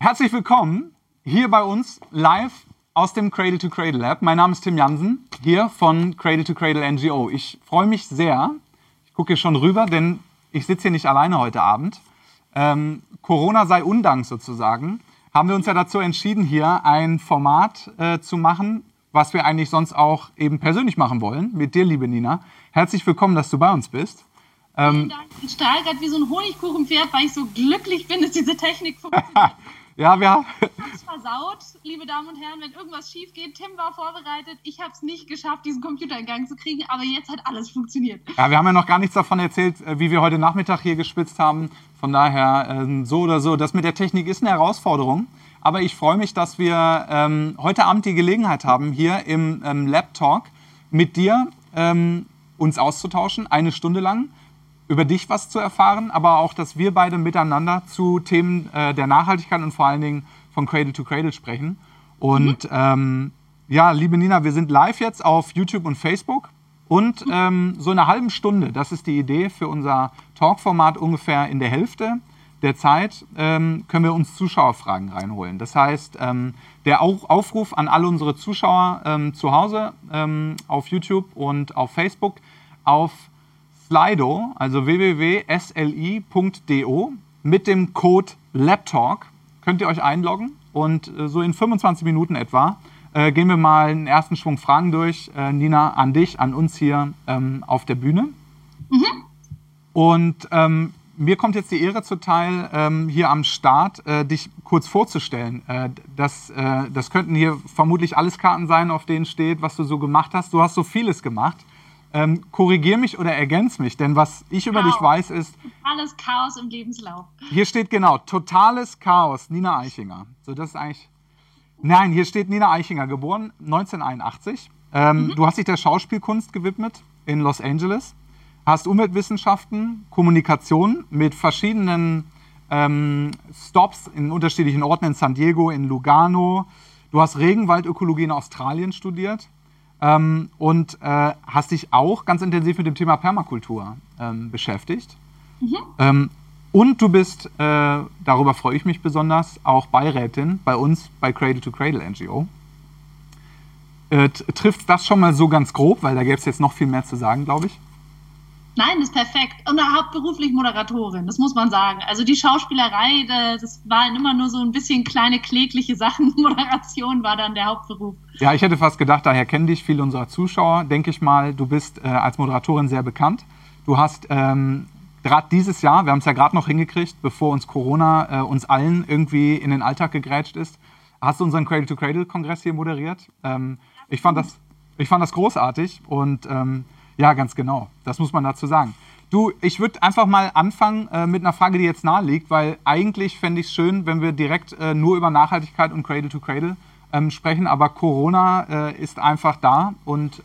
Herzlich willkommen hier bei uns live aus dem Cradle to Cradle Lab. Mein Name ist Tim Jansen, hier von Cradle to Cradle NGO. Ich freue mich sehr, ich gucke hier schon rüber, denn ich sitze hier nicht alleine heute Abend. Corona sei Undank sozusagen, haben wir uns ja dazu entschieden, hier ein Format zu machen, was wir eigentlich sonst auch eben persönlich machen wollen, mit dir, liebe Nina. Herzlich willkommen, dass du bei uns bist. Vielen Dank. Ich strahle gerade wie so ein Honigkuchenpferd, weil ich so glücklich bin, dass diese Technik funktioniert. Ja, wir haben es versaut, liebe Damen und Herren, wenn irgendwas schief geht. Tim war vorbereitet, ich habe es nicht geschafft, diesen Computer in Gang zu kriegen, aber jetzt hat alles funktioniert. Ja, wir haben ja noch gar nichts davon erzählt, wie wir heute Nachmittag hier gespitzt haben. Von daher so oder so, das mit der Technik ist eine Herausforderung. Aber ich freue mich, dass wir heute Abend die Gelegenheit haben, hier im Lab Talk mit dir uns auszutauschen, eine Stunde lang, über dich was zu erfahren, aber auch, dass wir beide miteinander zu Themen der Nachhaltigkeit und vor allen Dingen von Cradle to Cradle sprechen. Und ja, liebe Nina, wir sind live jetzt auf YouTube und Facebook und so in einer halben Stunde, das ist die Idee für unser Talkformat, ungefähr in der Hälfte der Zeit, können wir uns Zuschauerfragen reinholen. Das heißt, der Aufruf an alle unsere Zuschauer zu Hause auf YouTube und auf Facebook, auf Slido, also www.sli.do, mit dem Code LabTalk könnt ihr euch einloggen und so in 25 Minuten etwa gehen wir mal einen ersten Schwung Fragen durch. Nina, an dich, an uns hier auf der Bühne. Und mir kommt jetzt die Ehre zuteil, hier am Start dich kurz vorzustellen. Das könnten hier vermutlich alles Karten sein, auf denen steht, was du so gemacht hast. Du hast so vieles gemacht. Korrigier mich oder ergänz mich, denn was ich über dich weiß ist... Totales Chaos im Lebenslauf. Hier steht genau, totales Chaos, Nina Eichinger. So, das ist eigentlich... Nein, hier steht Nina Eichinger, geboren 1981. Du hast dich der Schauspielkunst gewidmet in Los Angeles, hast Umweltwissenschaften, Kommunikation mit verschiedenen Stops in unterschiedlichen Orten, in San Diego, in Lugano. Du hast Regenwaldökologie in Australien studiert. Und hast dich auch ganz intensiv mit dem Thema Permakultur beschäftigt. Und du bist, darüber freue ich mich besonders, auch Beirätin bei uns bei Cradle to Cradle NGO. Trifft das schon mal so ganz grob, weil da gäbe es jetzt noch viel mehr zu sagen, glaube ich. Nein, das ist perfekt. Und hauptberuflich Moderatorin, das muss man sagen. Also die Schauspielerei, das waren immer nur so ein bisschen kleine klägliche Sachen. Moderation war dann der Hauptberuf. Ja, ich hätte fast gedacht, daher kennen dich viele unserer Zuschauer, denke ich mal. Du bist als Moderatorin sehr bekannt. Du hast gerade dieses Jahr, wir haben es ja gerade noch hingekriegt, bevor uns Corona uns allen irgendwie in den Alltag gegrätscht ist, hast du unseren Cradle-to-Cradle-Kongress hier moderiert. Ich fand das großartig und ja, ganz genau. Das muss man dazu sagen. Du, ich würde einfach mal anfangen mit einer Frage, die jetzt nahe liegt, weil eigentlich fände ich es schön, wenn wir direkt nur über Nachhaltigkeit und Cradle to Cradle sprechen, aber Corona ist einfach da und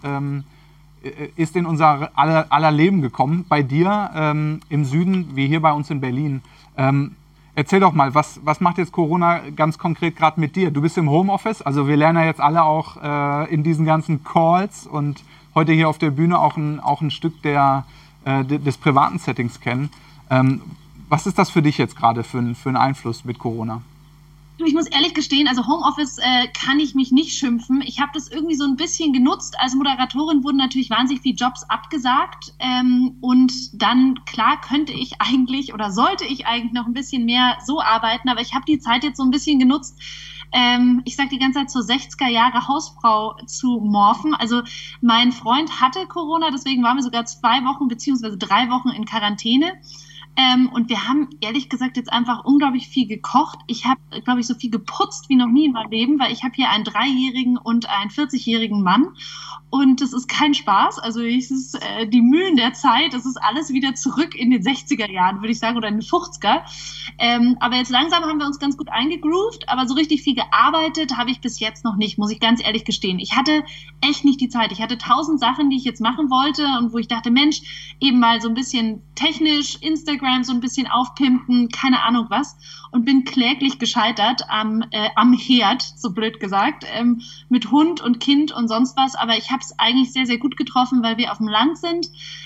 ist in unser aller Leben gekommen. Bei dir im Süden, wie hier bei uns in Berlin. Erzähl doch mal, was macht jetzt Corona ganz konkret gerade mit dir? Du bist im Homeoffice, also wir lernen ja jetzt alle auch in diesen ganzen Calls und heute hier auf der Bühne auch ein Stück des privaten Settings kennen. Was ist das für dich jetzt gerade für einen Einfluss mit Corona? Ich muss ehrlich gestehen, also Homeoffice kann ich mich nicht schimpfen. Ich habe das irgendwie so ein bisschen genutzt. Als Moderatorin wurden natürlich wahnsinnig viele Jobs abgesagt. Und dann, klar, könnte ich eigentlich oder sollte ich eigentlich noch ein bisschen mehr so arbeiten. Aber ich habe die Zeit jetzt so ein bisschen genutzt, ich sage die ganze Zeit, zur 60er Jahre Hausfrau zu morphen. Also mein Freund hatte Corona, deswegen waren wir sogar 2 Wochen beziehungsweise 3 Wochen in Quarantäne. Und wir haben ehrlich gesagt jetzt einfach unglaublich viel gekocht. Ich habe, glaube ich, so viel geputzt wie noch nie in meinem Leben, weil ich habe hier einen 3-jährigen und einen 40-jährigen Mann. Und das ist kein Spaß. Also es ist die Mühlen der Zeit. Das ist alles wieder zurück in den 60er Jahren, würde ich sagen, oder in den 50er. Aber jetzt langsam haben wir uns ganz gut eingegroovt. Aber so richtig viel gearbeitet habe ich bis jetzt noch nicht, muss ich ganz ehrlich gestehen. Ich hatte echt nicht die Zeit. Ich hatte 1000 Sachen, die ich jetzt machen wollte und wo ich dachte, Mensch, eben mal so ein bisschen technisch, Instagram, Instagram so ein bisschen aufpimpen, keine Ahnung was, und bin kläglich gescheitert am Herd, so blöd gesagt, mit Hund und Kind und sonst was, aber ich habe es eigentlich sehr, sehr gut getroffen, weil wir auf dem Land sind.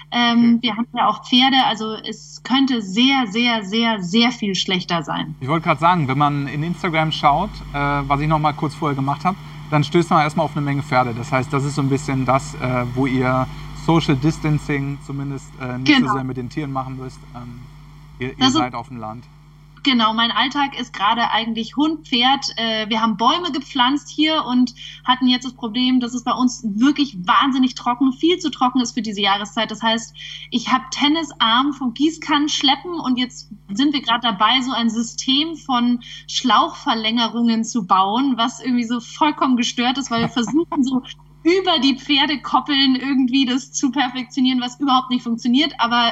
Wir haben ja auch Pferde, also es könnte sehr, sehr, sehr, sehr viel schlechter sein. Ich wollte gerade sagen, wenn man in Instagram schaut, was ich noch mal kurz vorher gemacht habe, dann stößt man erstmal auf eine Menge Pferde. Das heißt, das ist so ein bisschen das, wo ihr Social Distancing zumindest nicht so sehr mit den Tieren machen müsst. Ihr seid auf dem Land. Genau, mein Alltag ist gerade eigentlich Hund, Pferd. Wir haben Bäume gepflanzt hier und hatten jetzt das Problem, dass es bei uns wirklich wahnsinnig trocken, viel zu trocken ist für diese Jahreszeit. Das heißt, ich habe Tennisarm vom Gießkannen schleppen und jetzt sind wir gerade dabei, so ein System von Schlauchverlängerungen zu bauen, was irgendwie so vollkommen gestört ist, weil wir versuchen so über die Pferdekoppeln irgendwie das zu perfektionieren, was überhaupt nicht funktioniert. Aber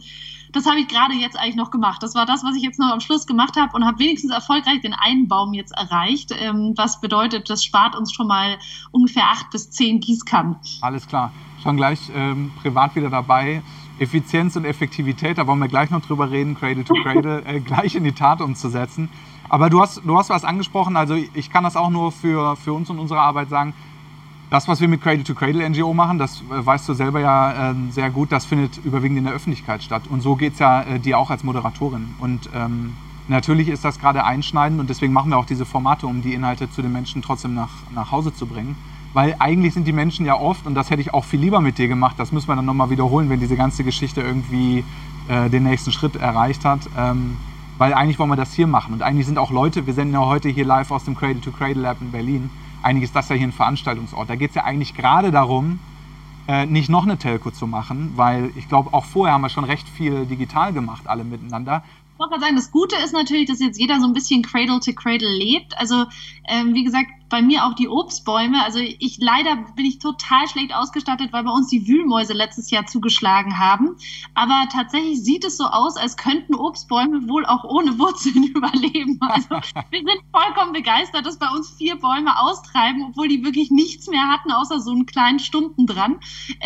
das habe ich gerade jetzt eigentlich noch gemacht. Das war das, was ich jetzt noch am Schluss gemacht habe und habe wenigstens erfolgreich den einen Baum jetzt erreicht. Was bedeutet, das spart uns schon mal ungefähr 8 bis 10 Gießkannen. Alles klar. Schon gleich privat wieder dabei. Effizienz und Effektivität, da wollen wir gleich noch drüber reden, Cradle to Cradle, gleich in die Tat umzusetzen. Aber du hast was angesprochen, also ich kann das auch nur für uns und unsere Arbeit sagen. Das, was wir mit Cradle to Cradle NGO machen, das weißt du selber ja sehr gut, das findet überwiegend in der Öffentlichkeit statt. Und so geht es ja dir auch als Moderatorin. Und natürlich ist das gerade einschneidend und deswegen machen wir auch diese Formate, um die Inhalte zu den Menschen trotzdem nach Hause zu bringen. Weil eigentlich sind die Menschen ja oft, und das hätte ich auch viel lieber mit dir gemacht, das müssen wir dann nochmal wiederholen, wenn diese ganze Geschichte irgendwie den nächsten Schritt erreicht hat. Weil eigentlich wollen wir das hier machen. Und eigentlich sind auch Leute, wir senden ja heute hier live aus dem Cradle to Cradle Lab in Berlin. Eigentlich ist das ja hier ein Veranstaltungsort. Da geht es ja eigentlich gerade darum, nicht noch eine Telco zu machen, weil ich glaube, auch vorher haben wir schon recht viel digital gemacht, alle miteinander. Ich wollte gerade sagen, das Gute ist natürlich, dass jetzt jeder so ein bisschen Cradle to Cradle lebt. Also wie gesagt, bei mir auch die Obstbäume. Also leider bin ich total schlecht ausgestattet, weil bei uns die Wühlmäuse letztes Jahr zugeschlagen haben. Aber tatsächlich sieht es so aus, als könnten Obstbäume wohl auch ohne Wurzeln überleben. Also wir sind vollkommen begeistert, dass bei uns 4 Bäume austreiben, obwohl die wirklich nichts mehr hatten, außer so einen kleinen Stumpen dran.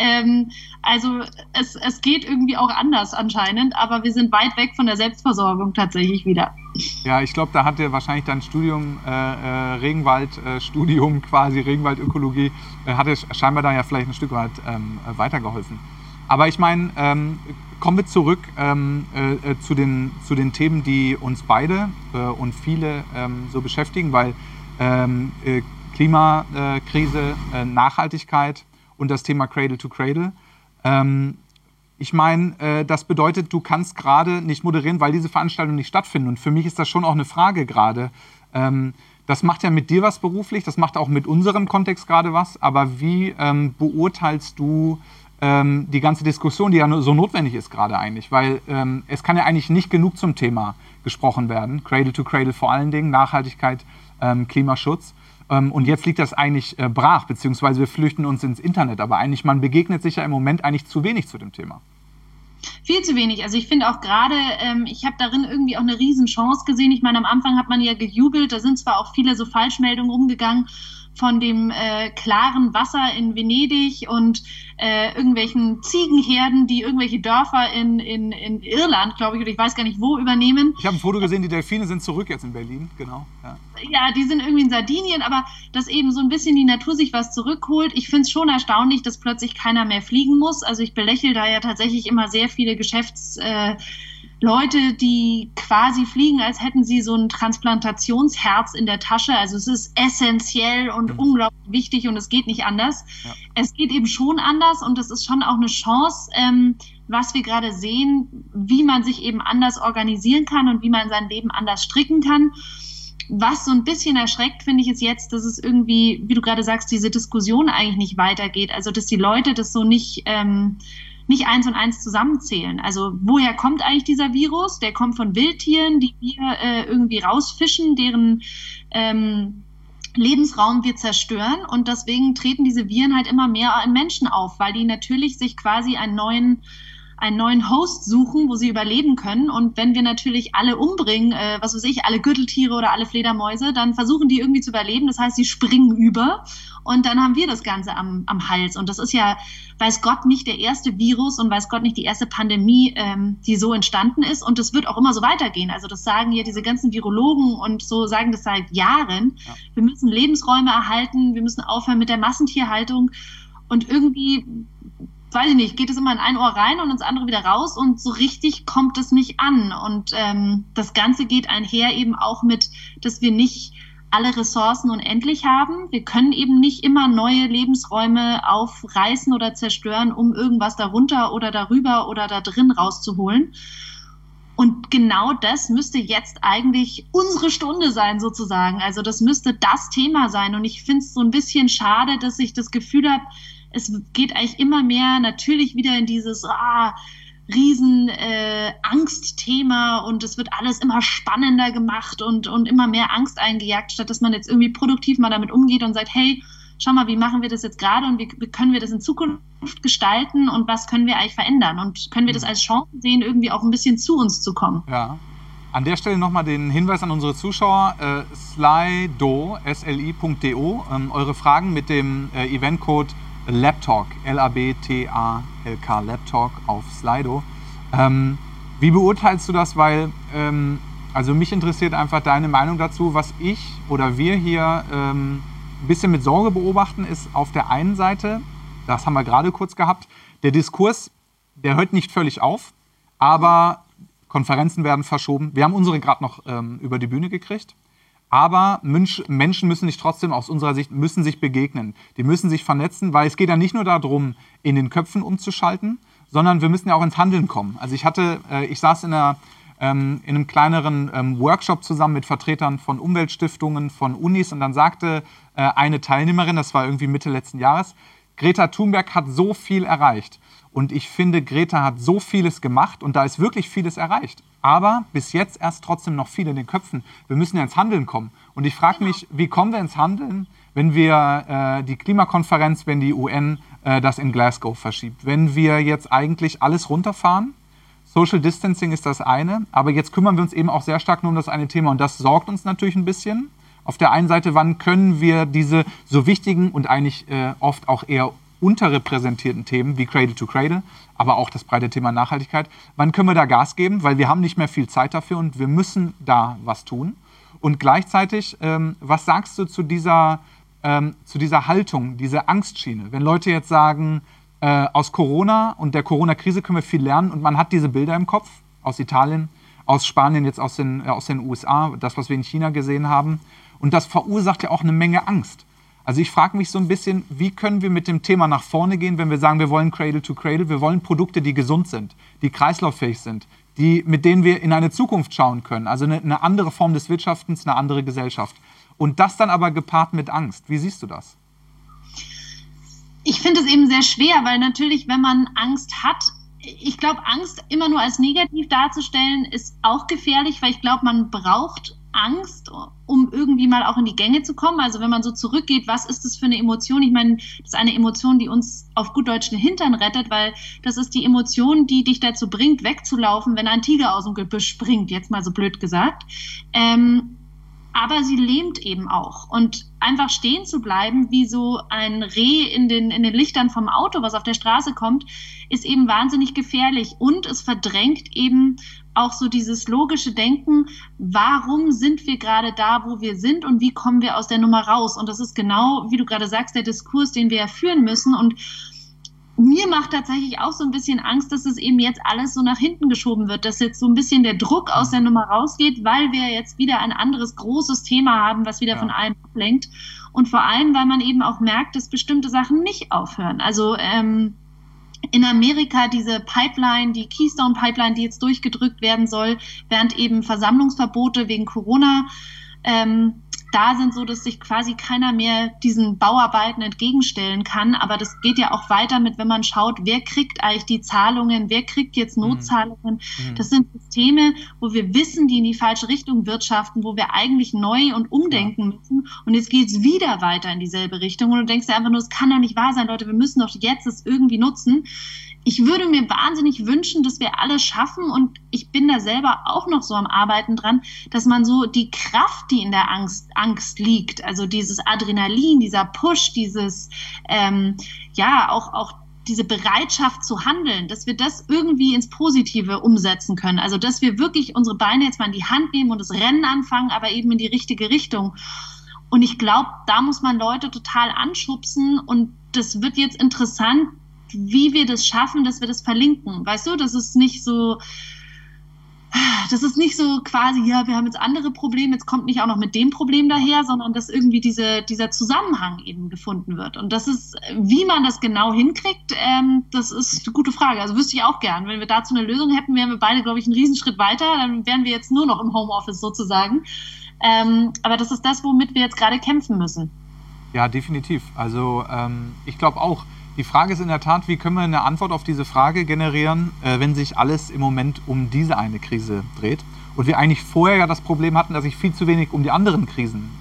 Also es geht irgendwie auch anders anscheinend, aber wir sind weit weg von der Selbstversorgung tatsächlich wieder. Ja, ich glaube, da hat dir wahrscheinlich dein Studium Regenwaldstudium quasi, Regenwaldökologie, hat dir scheinbar da ja vielleicht ein Stück weit weitergeholfen. Aber ich meine, kommen wir zurück zu den Themen, die uns beide und viele so beschäftigen, weil Klimakrise, Nachhaltigkeit und das Thema Cradle to Cradle. Ich meine, das bedeutet, du kannst gerade nicht moderieren, weil diese Veranstaltungen nicht stattfinden. Und für mich ist das schon auch eine Frage gerade. Das macht ja mit dir was beruflich, das macht auch mit unserem Kontext gerade was. Aber wie beurteilst du die ganze Diskussion, die ja so notwendig ist gerade eigentlich? Weil es kann ja eigentlich nicht genug zum Thema gesprochen werden. Cradle to Cradle vor allen Dingen, Nachhaltigkeit, Klimaschutz. Und jetzt liegt das eigentlich brach, beziehungsweise wir flüchten uns ins Internet. Aber eigentlich, man begegnet sich ja im Moment eigentlich zu wenig zu dem Thema. Viel zu wenig. Also ich finde auch gerade, ich habe darin irgendwie auch eine Riesenchance gesehen. Ich meine, am Anfang hat man ja gejubelt, da sind zwar auch viele so Falschmeldungen rumgegangen von dem klaren Wasser in Venedig und irgendwelchen Ziegenherden, die irgendwelche Dörfer in Irland, glaube ich, oder ich weiß gar nicht wo, übernehmen. Ich habe ein Foto gesehen, die Delfine sind zurück jetzt in Berlin, genau. Ja, die sind irgendwie in Sardinien, aber dass eben so ein bisschen die Natur sich was zurückholt. Ich finde es schon erstaunlich, dass plötzlich keiner mehr fliegen muss. Also ich belächle da ja tatsächlich immer sehr viele Leute, die quasi fliegen, als hätten sie so ein Transplantationsherz in der Tasche. Also es ist essentiell und unglaublich wichtig und es geht nicht anders. Ja. Es geht eben schon anders und es ist schon auch eine Chance, was wir gerade sehen, wie man sich eben anders organisieren kann und wie man sein Leben anders stricken kann. Was so ein bisschen erschreckt, finde ich, ist jetzt, dass es irgendwie, wie du gerade sagst, diese Diskussion eigentlich nicht weitergeht. Also dass die Leute das so nicht 1 und 1 zusammenzählen. Also woher kommt eigentlich dieser Virus? Der kommt von Wildtieren, die wir irgendwie rausfischen, deren Lebensraum wir zerstören. Und deswegen treten diese Viren halt immer mehr in Menschen auf, weil die natürlich sich quasi einen neuen einen neuen Host suchen, wo sie überleben können. Und wenn wir natürlich alle umbringen, was weiß ich, alle Gürteltiere oder alle Fledermäuse, dann versuchen die irgendwie zu überleben. Das heißt, sie springen über und dann haben wir das Ganze am Hals. Und das ist ja, weiß Gott, nicht der erste Virus und weiß Gott nicht die erste Pandemie, die so entstanden ist. Und das wird auch immer so weitergehen. Also das sagen ja diese ganzen Virologen und so sagen das seit Jahren. Ja. Wir müssen Lebensräume erhalten, wir müssen aufhören mit der Massentierhaltung. Und irgendwie, weiß ich nicht, geht es immer in ein Ohr rein und ins andere wieder raus und so richtig kommt es nicht an. Und das Ganze geht einher eben auch mit, dass wir nicht alle Ressourcen unendlich haben. Wir können eben nicht immer neue Lebensräume aufreißen oder zerstören, um irgendwas darunter oder darüber oder da drin rauszuholen. Und genau das müsste jetzt eigentlich unsere Stunde sein, sozusagen. Also das müsste das Thema sein. Und ich finde es so ein bisschen schade, dass ich das Gefühl habe, es geht eigentlich immer mehr natürlich wieder in dieses riesen Angstthema und es wird alles immer spannender gemacht und immer mehr Angst eingejagt, statt dass man jetzt irgendwie produktiv mal damit umgeht und sagt, hey, schau mal, wie machen wir das jetzt gerade und wie können wir das in Zukunft gestalten und was können wir eigentlich verändern und können wir das als Chance sehen, irgendwie auch ein bisschen zu uns zu kommen. Ja. An der Stelle nochmal den Hinweis an unsere Zuschauer, slido, sli.do, eure Fragen mit dem Eventcode LabTalk, L-A-B-T-A-L-K, LabTalk auf Slido. Wie beurteilst du das? Weil, also mich interessiert einfach deine Meinung dazu. Was ich oder wir hier ein bisschen mit Sorge beobachten, ist auf der einen Seite, das haben wir gerade kurz gehabt, der Diskurs, der hört nicht völlig auf, aber Konferenzen werden verschoben. Wir haben unsere gerade noch über die Bühne gekriegt. Aber Menschen müssen sich trotzdem aus unserer Sicht müssen sich begegnen. Die müssen sich vernetzen, weil es geht ja nicht nur darum, in den Köpfen umzuschalten, sondern wir müssen ja auch ins Handeln kommen. Also ich saß in einem kleineren Workshop zusammen mit Vertretern von Umweltstiftungen, von Unis und dann sagte eine Teilnehmerin, das war irgendwie Mitte letzten Jahres, Greta Thunberg hat so viel erreicht. Und ich finde, Greta hat so vieles gemacht und da ist wirklich vieles erreicht. Aber bis jetzt erst trotzdem noch viel in den Köpfen. Wir müssen ja ins Handeln kommen. Und ich frage mich, wie kommen wir ins Handeln, wenn wir die Klimakonferenz, wenn die UN das in Glasgow verschiebt? Wenn wir jetzt eigentlich alles runterfahren? Social Distancing ist das eine. Aber jetzt kümmern wir uns eben auch sehr stark nur um das eine Thema. Und das sorgt uns natürlich ein bisschen. Auf der einen Seite, wann können wir diese so wichtigen und eigentlich oft auch eher unterrepräsentierten Themen wie Cradle to Cradle, aber auch das breite Thema Nachhaltigkeit. Wann können wir da Gas geben? Weil wir haben nicht mehr viel Zeit dafür und wir müssen da was tun. Und gleichzeitig, was sagst du zu dieser Haltung, diese Angstschiene? Wenn Leute jetzt sagen, aus Corona und der Corona-Krise können wir viel lernen und man hat diese Bilder im Kopf aus Italien, aus Spanien, jetzt aus den USA, das, was wir in China gesehen haben. Und das verursacht ja auch eine Menge Angst. Also ich frage mich so ein bisschen, wie können wir mit dem Thema nach vorne gehen, wenn wir sagen, wir wollen Cradle to Cradle, wir wollen Produkte, die gesund sind, die kreislauffähig sind, mit denen wir in eine Zukunft schauen können, also eine andere Form des Wirtschaftens, eine andere Gesellschaft. Und das dann aber gepaart mit Angst. Wie siehst du das? Ich finde es eben sehr schwer, weil natürlich, wenn man Angst hat, ich glaube, Angst immer nur als negativ darzustellen, ist auch gefährlich, weil ich glaube, man braucht Angst, um irgendwie mal auch in die Gänge zu kommen. Also wenn man so zurückgeht, was ist das für eine Emotion? Ich meine, das ist eine Emotion, die uns auf gut Deutsch den Hintern rettet, weil das ist die Emotion, die dich dazu bringt, wegzulaufen, wenn ein Tiger aus dem Gebüsch springt, jetzt mal so blöd gesagt. Aber sie lähmt eben auch. Und einfach stehen zu bleiben, wie so ein Reh in den Lichtern vom Auto, was auf der Straße kommt, ist eben wahnsinnig gefährlich. Und es verdrängt eben auch so dieses logische Denken, warum sind wir gerade da, wo wir sind und wie kommen wir aus der Nummer raus? Und das ist genau, wie du gerade sagst, der Diskurs, den wir ja führen müssen. Und mir macht tatsächlich auch so ein bisschen Angst, dass es eben jetzt alles so nach hinten geschoben wird, dass jetzt so ein bisschen der Druck aus der Nummer rausgeht, weil wir jetzt wieder ein anderes großes Thema haben, was wieder von allem ablenkt. Und vor allem, weil man eben auch merkt, dass bestimmte Sachen nicht aufhören. Also in Amerika diese Pipeline, die Keystone Pipeline, die jetzt durchgedrückt werden soll, während eben Versammlungsverbote wegen Corona da sind, so dass sich quasi keiner mehr diesen Bauarbeiten entgegenstellen kann. Aber das geht ja auch weiter mit, wenn man schaut, wer kriegt eigentlich die Zahlungen, wer kriegt jetzt Notzahlungen. Das sind Systeme, wo wir wissen, die in die falsche Richtung wirtschaften, wo wir eigentlich neu und umdenken müssen. Und jetzt geht es wieder weiter in dieselbe Richtung. Und du denkst dir einfach nur, es kann doch nicht wahr sein, Leute, wir müssen doch jetzt es irgendwie nutzen. ich würde mir wahnsinnig wünschen, dass wir alle schaffen, und ich bin da selber auch noch so am Arbeiten dran, dass man so die Kraft, die in der Angst liegt, also dieses Adrenalin, dieser Push, dieses, auch diese Bereitschaft zu handeln, dass wir das irgendwie ins Positive umsetzen können. Also, dass wir wirklich unsere Beine jetzt mal in die Hand nehmen und das Rennen anfangen, aber eben in die richtige Richtung. Und ich glaube, da muss man Leute total anschubsen, und das wird jetzt interessant, wie wir das schaffen, dass wir das verlinken. Weißt du, das ist nicht so quasi, ja, wir haben jetzt andere Probleme, jetzt kommt nicht auch noch mit dem Problem daher, sondern dass irgendwie dieser Zusammenhang eben gefunden wird. Und das ist, wie man das genau hinkriegt, das ist eine gute Frage. Also wüsste ich auch gern. Wenn wir dazu eine Lösung hätten, wären wir beide, glaube ich, einen Riesenschritt weiter. Dann wären wir jetzt nur noch im Homeoffice sozusagen. Aber das ist das, womit wir jetzt gerade kämpfen müssen. Ja, definitiv. Also ich glaube auch, die Frage ist in der Tat, wie können wir eine Antwort auf diese Frage generieren, wenn sich alles im Moment um diese eine Krise dreht. Und wir eigentlich vorher ja das Problem hatten, dass sich viel zu wenig um die anderen Krisen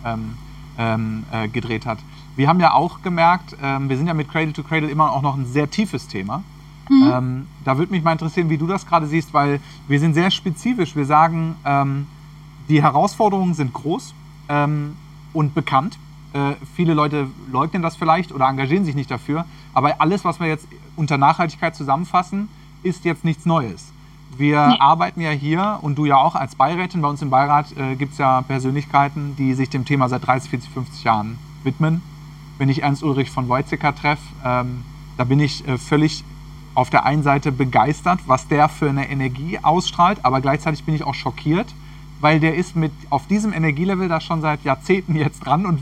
gedreht hat. Wir haben ja auch gemerkt, wir sind ja mit Cradle to Cradle immer auch noch ein sehr tiefes Thema. Da würde mich mal interessieren, wie du das gerade siehst, weil wir sind sehr spezifisch. Wir sagen, die Herausforderungen sind groß und bekannt. Viele Leute leugnen das vielleicht oder engagieren sich nicht dafür. Aber alles, was wir jetzt unter Nachhaltigkeit zusammenfassen, ist jetzt nichts Neues. Wir arbeiten ja hier, und du ja auch als Beirätin, bei uns im Beirat gibt es ja Persönlichkeiten, die sich dem Thema seit 30, 40, 50 Jahren widmen. Wenn ich Ernst Ulrich von Weizsäcker treffe, da bin ich völlig auf der einen Seite begeistert, was der für eine Energie ausstrahlt, aber gleichzeitig bin ich auch schockiert, weil der ist auf diesem Energielevel da schon seit Jahrzehnten jetzt dran, und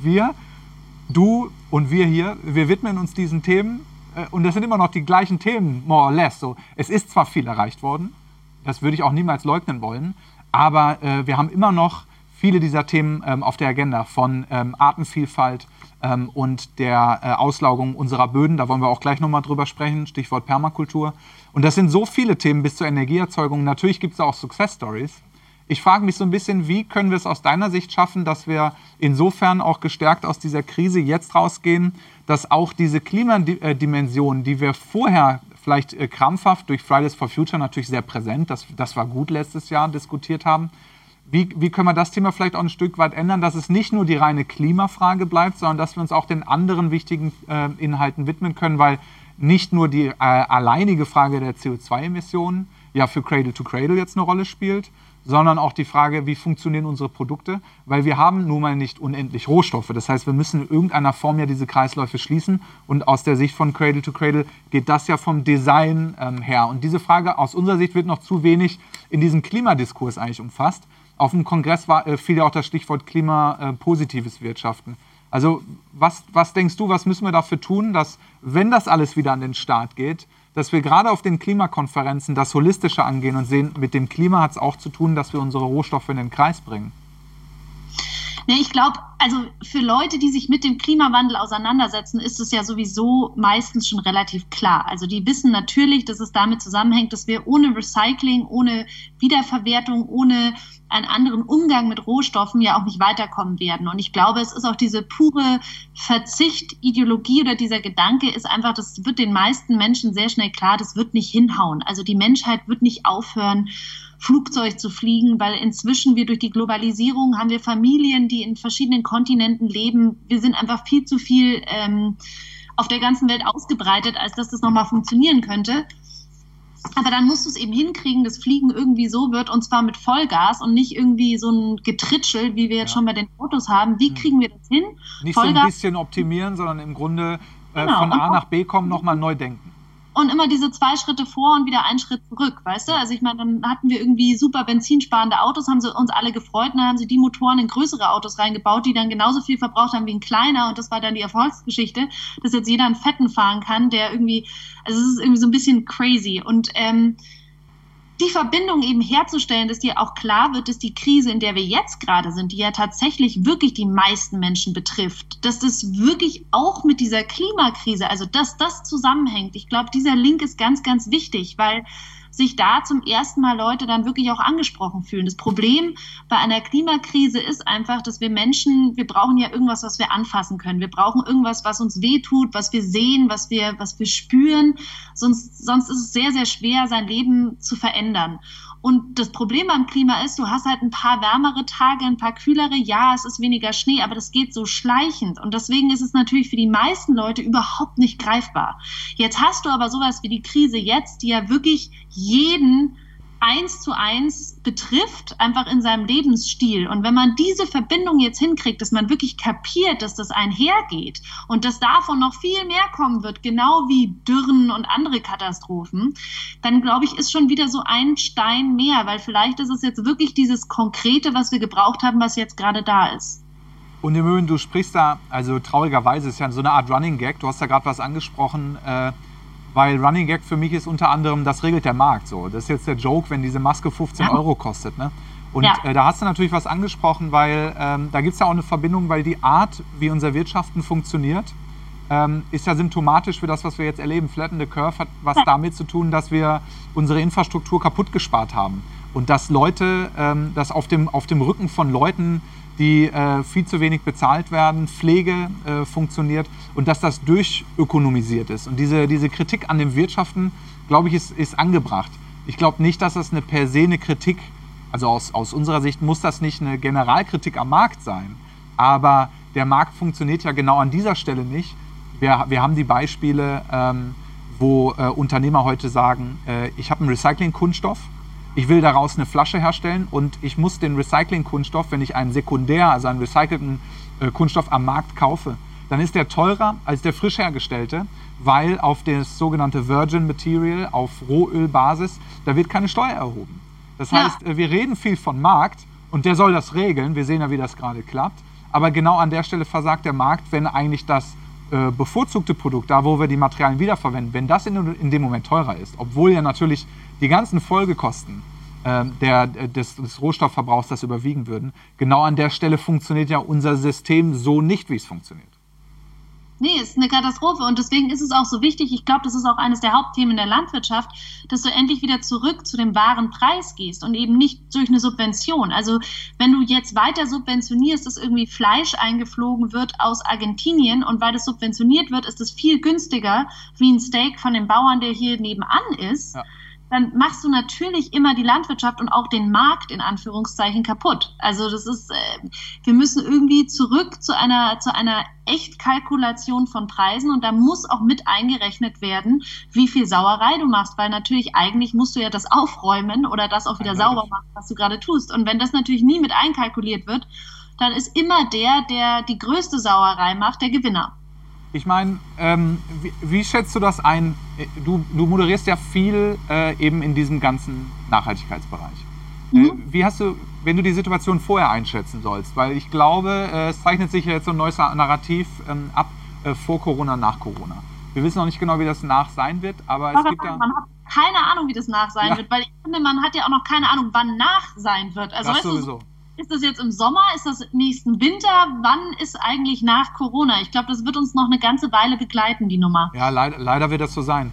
du und wir hier, wir widmen uns diesen Themen, und das sind immer noch die gleichen Themen, more or less. So, es ist zwar viel erreicht worden, das würde ich auch niemals leugnen wollen, aber wir haben immer noch viele dieser Themen auf der Agenda, von Artenvielfalt und der Auslaugung unserer Böden. Da wollen wir auch gleich nochmal drüber sprechen, Stichwort Permakultur. Und das sind so viele Themen bis zur Energieerzeugung. Natürlich gibt es auch Success Stories. Ich frage mich so ein bisschen, wie können wir es aus deiner Sicht schaffen, dass wir insofern auch gestärkt aus dieser Krise jetzt rausgehen, dass auch diese Klimadimension, die wir vorher vielleicht krampfhaft durch Fridays for Future natürlich sehr präsent, das war gut letztes Jahr, diskutiert haben. Wie können wir das Thema vielleicht auch ein Stück weit ändern, dass es nicht nur die reine Klimafrage bleibt, sondern dass wir uns auch den anderen wichtigen Inhalten widmen können, weil nicht nur die alleinige Frage der CO2-Emissionen ja für Cradle to Cradle jetzt eine Rolle spielt, sondern auch die Frage, wie funktionieren unsere Produkte, weil wir haben nun mal nicht unendlich Rohstoffe. Das heißt, wir müssen in irgendeiner Form ja diese Kreisläufe schließen, und aus der Sicht von Cradle to Cradle geht das ja vom Design her. Und diese Frage aus unserer Sicht wird noch zu wenig in diesem Klimadiskurs eigentlich umfasst. Auf dem Kongress fiel ja auch das Stichwort klimapositives Wirtschaften. Also was denkst du, was müssen wir dafür tun, dass, wenn das alles wieder an den Start geht, dass wir gerade auf den Klimakonferenzen das Holistische angehen und sehen, mit dem Klima hat es auch zu tun, dass wir unsere Rohstoffe in den Kreis bringen? Ich glaube, also für Leute, die sich mit dem Klimawandel auseinandersetzen, ist es ja sowieso meistens schon relativ klar. Also die wissen natürlich, dass es damit zusammenhängt, dass wir ohne Recycling, ohne Wiederverwertung, ohne einen anderen Umgang mit Rohstoffen ja auch nicht weiterkommen werden. Und ich glaube, es ist auch diese pure Verzicht-Ideologie oder dieser Gedanke ist einfach, das wird den meisten Menschen sehr schnell klar, das wird nicht hinhauen. Also die Menschheit wird nicht aufhören, Flugzeug zu fliegen, weil inzwischen wir durch die Globalisierung haben wir Familien, die in verschiedenen Kontinenten leben. Wir sind einfach viel zu viel auf der ganzen Welt ausgebreitet, als dass das nochmal funktionieren könnte. Aber dann musst du es eben hinkriegen, dass Fliegen irgendwie so wird, und zwar mit Vollgas und nicht irgendwie so ein Getritschel, wie wir jetzt schon bei den Autos haben. Wie kriegen wir das hin? Nicht Vollgas, so ein bisschen optimieren, sondern im Grunde von A nach B kommen, nochmal neu denken. Und immer diese 2 Schritte vor und wieder 1 Schritt zurück, weißt du? Also ich meine, dann hatten wir irgendwie super benzinsparende Autos, haben sie uns alle gefreut, und dann haben sie die Motoren in größere Autos reingebaut, die dann genauso viel verbraucht haben wie ein kleiner, und das war dann die Erfolgsgeschichte, dass jetzt jeder einen Fetten fahren kann, der irgendwie, also es ist irgendwie so ein bisschen crazy. Und die Verbindung eben herzustellen, dass dir auch klar wird, dass die Krise, in der wir jetzt gerade sind, die ja tatsächlich wirklich die meisten Menschen betrifft, dass das wirklich auch mit dieser Klimakrise, also dass das zusammenhängt. Ich glaube, dieser Link ist ganz, ganz wichtig, weil sich da zum ersten Mal Leute dann wirklich auch angesprochen fühlen. Das Problem bei einer Klimakrise ist einfach, dass wir Menschen, wir brauchen ja irgendwas, was wir anfassen können. Wir brauchen irgendwas, was uns wehtut, was wir sehen, was wir spüren. Sonst ist es sehr, sehr schwer, sein Leben zu verändern. Und das Problem beim Klima ist, du hast halt ein paar wärmere Tage, ein paar kühlere. Ja, es ist weniger Schnee, aber das geht so schleichend. Und deswegen ist es natürlich für die meisten Leute überhaupt nicht greifbar. Jetzt hast du aber sowas wie die Krise jetzt, die ja wirklich jeden 1:1 betrifft, einfach in seinem Lebensstil. Und wenn man diese Verbindung jetzt hinkriegt, dass man wirklich kapiert, dass das einhergeht und dass davon noch viel mehr kommen wird, genau wie Dürren und andere Katastrophen, dann glaube ich, ist schon wieder so ein Stein mehr, weil vielleicht ist es jetzt wirklich dieses Konkrete, was wir gebraucht haben, was jetzt gerade da ist. Und im Übrigen, du sprichst da, also traurigerweise ist ja so eine Art Running Gag, du hast da gerade was angesprochen, weil Running Gag für mich ist unter anderem, das regelt der Markt so. Das ist jetzt der Joke, wenn diese Maske 15 Euro kostet. Ne? Und da hast du natürlich was angesprochen, weil da gibt es ja auch eine Verbindung, weil die Art, wie unser Wirtschaften funktioniert, ist ja symptomatisch für das, was wir jetzt erleben. Flatten the Curve hat was damit zu tun, dass wir unsere Infrastruktur kaputt gespart haben. Und dass Leute, dass auf dem Rücken von Leuten, die viel zu wenig bezahlt werden, Pflege funktioniert und dass das durchökonomisiert ist. Und diese Kritik an dem Wirtschaften, glaube ich, ist angebracht. Ich glaube nicht, dass das per se eine Kritik, also aus unserer Sicht muss das nicht eine Generalkritik am Markt sein. Aber der Markt funktioniert ja genau an dieser Stelle nicht. Wir haben die Beispiele, wo Unternehmer heute sagen, ich habe einen Recycling-Kunststoff, ich will daraus eine Flasche herstellen und ich muss den Recycling-Kunststoff, wenn ich einen sekundär, also einen recycelten Kunststoff am Markt kaufe, dann ist der teurer als der frisch hergestellte, weil auf das sogenannte Virgin Material, auf Rohölbasis, da wird keine Steuer erhoben. Das heißt, wir reden viel von Markt und der soll das regeln. Wir sehen ja, wie das gerade klappt. Aber genau an der Stelle versagt der Markt, wenn eigentlich das bevorzugte Produkt, da wo wir die Materialien wiederverwenden, wenn das in dem Moment teurer ist, obwohl ja natürlich die ganzen Folgekosten des Rohstoffverbrauchs das überwiegen würden, genau an der Stelle funktioniert ja unser System so nicht, wie es funktioniert. Nee, es ist eine Katastrophe und deswegen ist es auch so wichtig, ich glaube, das ist auch eines der Hauptthemen der Landwirtschaft, dass du endlich wieder zurück zu dem wahren Preis gehst und eben nicht durch eine Subvention. Also wenn du jetzt weiter subventionierst, dass irgendwie Fleisch eingeflogen wird aus Argentinien und weil das subventioniert wird, ist es viel günstiger wie ein Steak von dem Bauern, der hier nebenan ist. Ja. Dann machst du natürlich immer die Landwirtschaft und auch den Markt in Anführungszeichen kaputt. Also das ist, wir müssen irgendwie zurück zu einer Echtkalkulation von Preisen und da muss auch mit eingerechnet werden, wie viel Sauerei du machst, weil natürlich eigentlich musst du ja das aufräumen oder das auch wieder sauber machen, was du gerade tust. Und wenn das natürlich nie mit einkalkuliert wird, dann ist immer der die größte Sauerei macht, der Gewinner. Ich meine, wie schätzt du das ein? Du moderierst ja viel eben in diesem ganzen Nachhaltigkeitsbereich. Wie hast du, wenn du die Situation vorher einschätzen sollst? Weil ich glaube, es zeichnet sich jetzt so ein neues Narrativ ab vor Corona, nach Corona. Wir wissen noch nicht genau, wie das nach sein wird, aber es gibt ja... Man hat keine Ahnung, wie das nach sein wird, weil ich finde, man hat ja auch noch keine Ahnung, wann nach sein wird. Also das sowieso. Ist das jetzt im Sommer? Ist das nächsten Winter? Wann ist eigentlich nach Corona? Ich glaube, das wird uns noch eine ganze Weile begleiten, die Nummer. Ja, leider wird das so sein.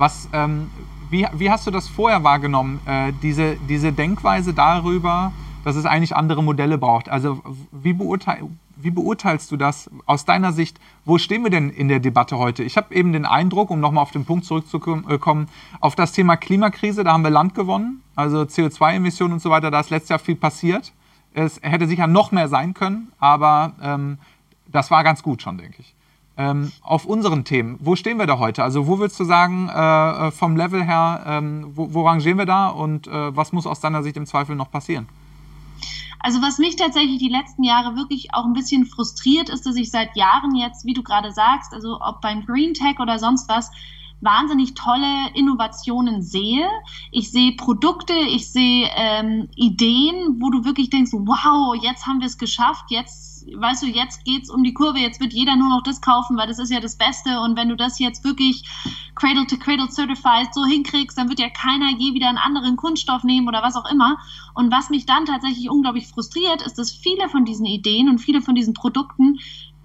Wie hast du das vorher wahrgenommen? Diese Denkweise darüber, dass es eigentlich andere Modelle braucht. Also wie beurteilst du das aus deiner Sicht? Wo stehen wir denn in der Debatte heute? Ich habe eben den Eindruck, um nochmal auf den Punkt zurückzukommen, auf das Thema Klimakrise, da haben wir Land gewonnen, also CO2-Emissionen und so weiter, da ist letztes Jahr viel passiert. Es hätte sicher noch mehr sein können, aber das war ganz gut schon, denke ich. Auf unseren Themen, wo stehen wir da heute? Also wo würdest du sagen, vom Level her, wo rangieren wir da und was muss aus deiner Sicht im Zweifel noch passieren? Also was mich tatsächlich die letzten Jahre wirklich auch ein bisschen frustriert, ist, dass ich seit Jahren jetzt, wie du gerade sagst, also ob beim Green Tech oder sonst was, wahnsinnig tolle Innovationen sehe. Ich sehe Produkte, ich sehe Ideen, wo du wirklich denkst, wow, jetzt haben wir es geschafft, jetzt, weißt du, jetzt geht's um die Kurve, jetzt wird jeder nur noch das kaufen, weil das ist ja das Beste und wenn du das jetzt wirklich Cradle to Cradle Certified so hinkriegst, dann wird ja keiner je wieder einen anderen Kunststoff nehmen oder was auch immer. Und was mich dann tatsächlich unglaublich frustriert, ist, dass viele von diesen Ideen und viele von diesen Produkten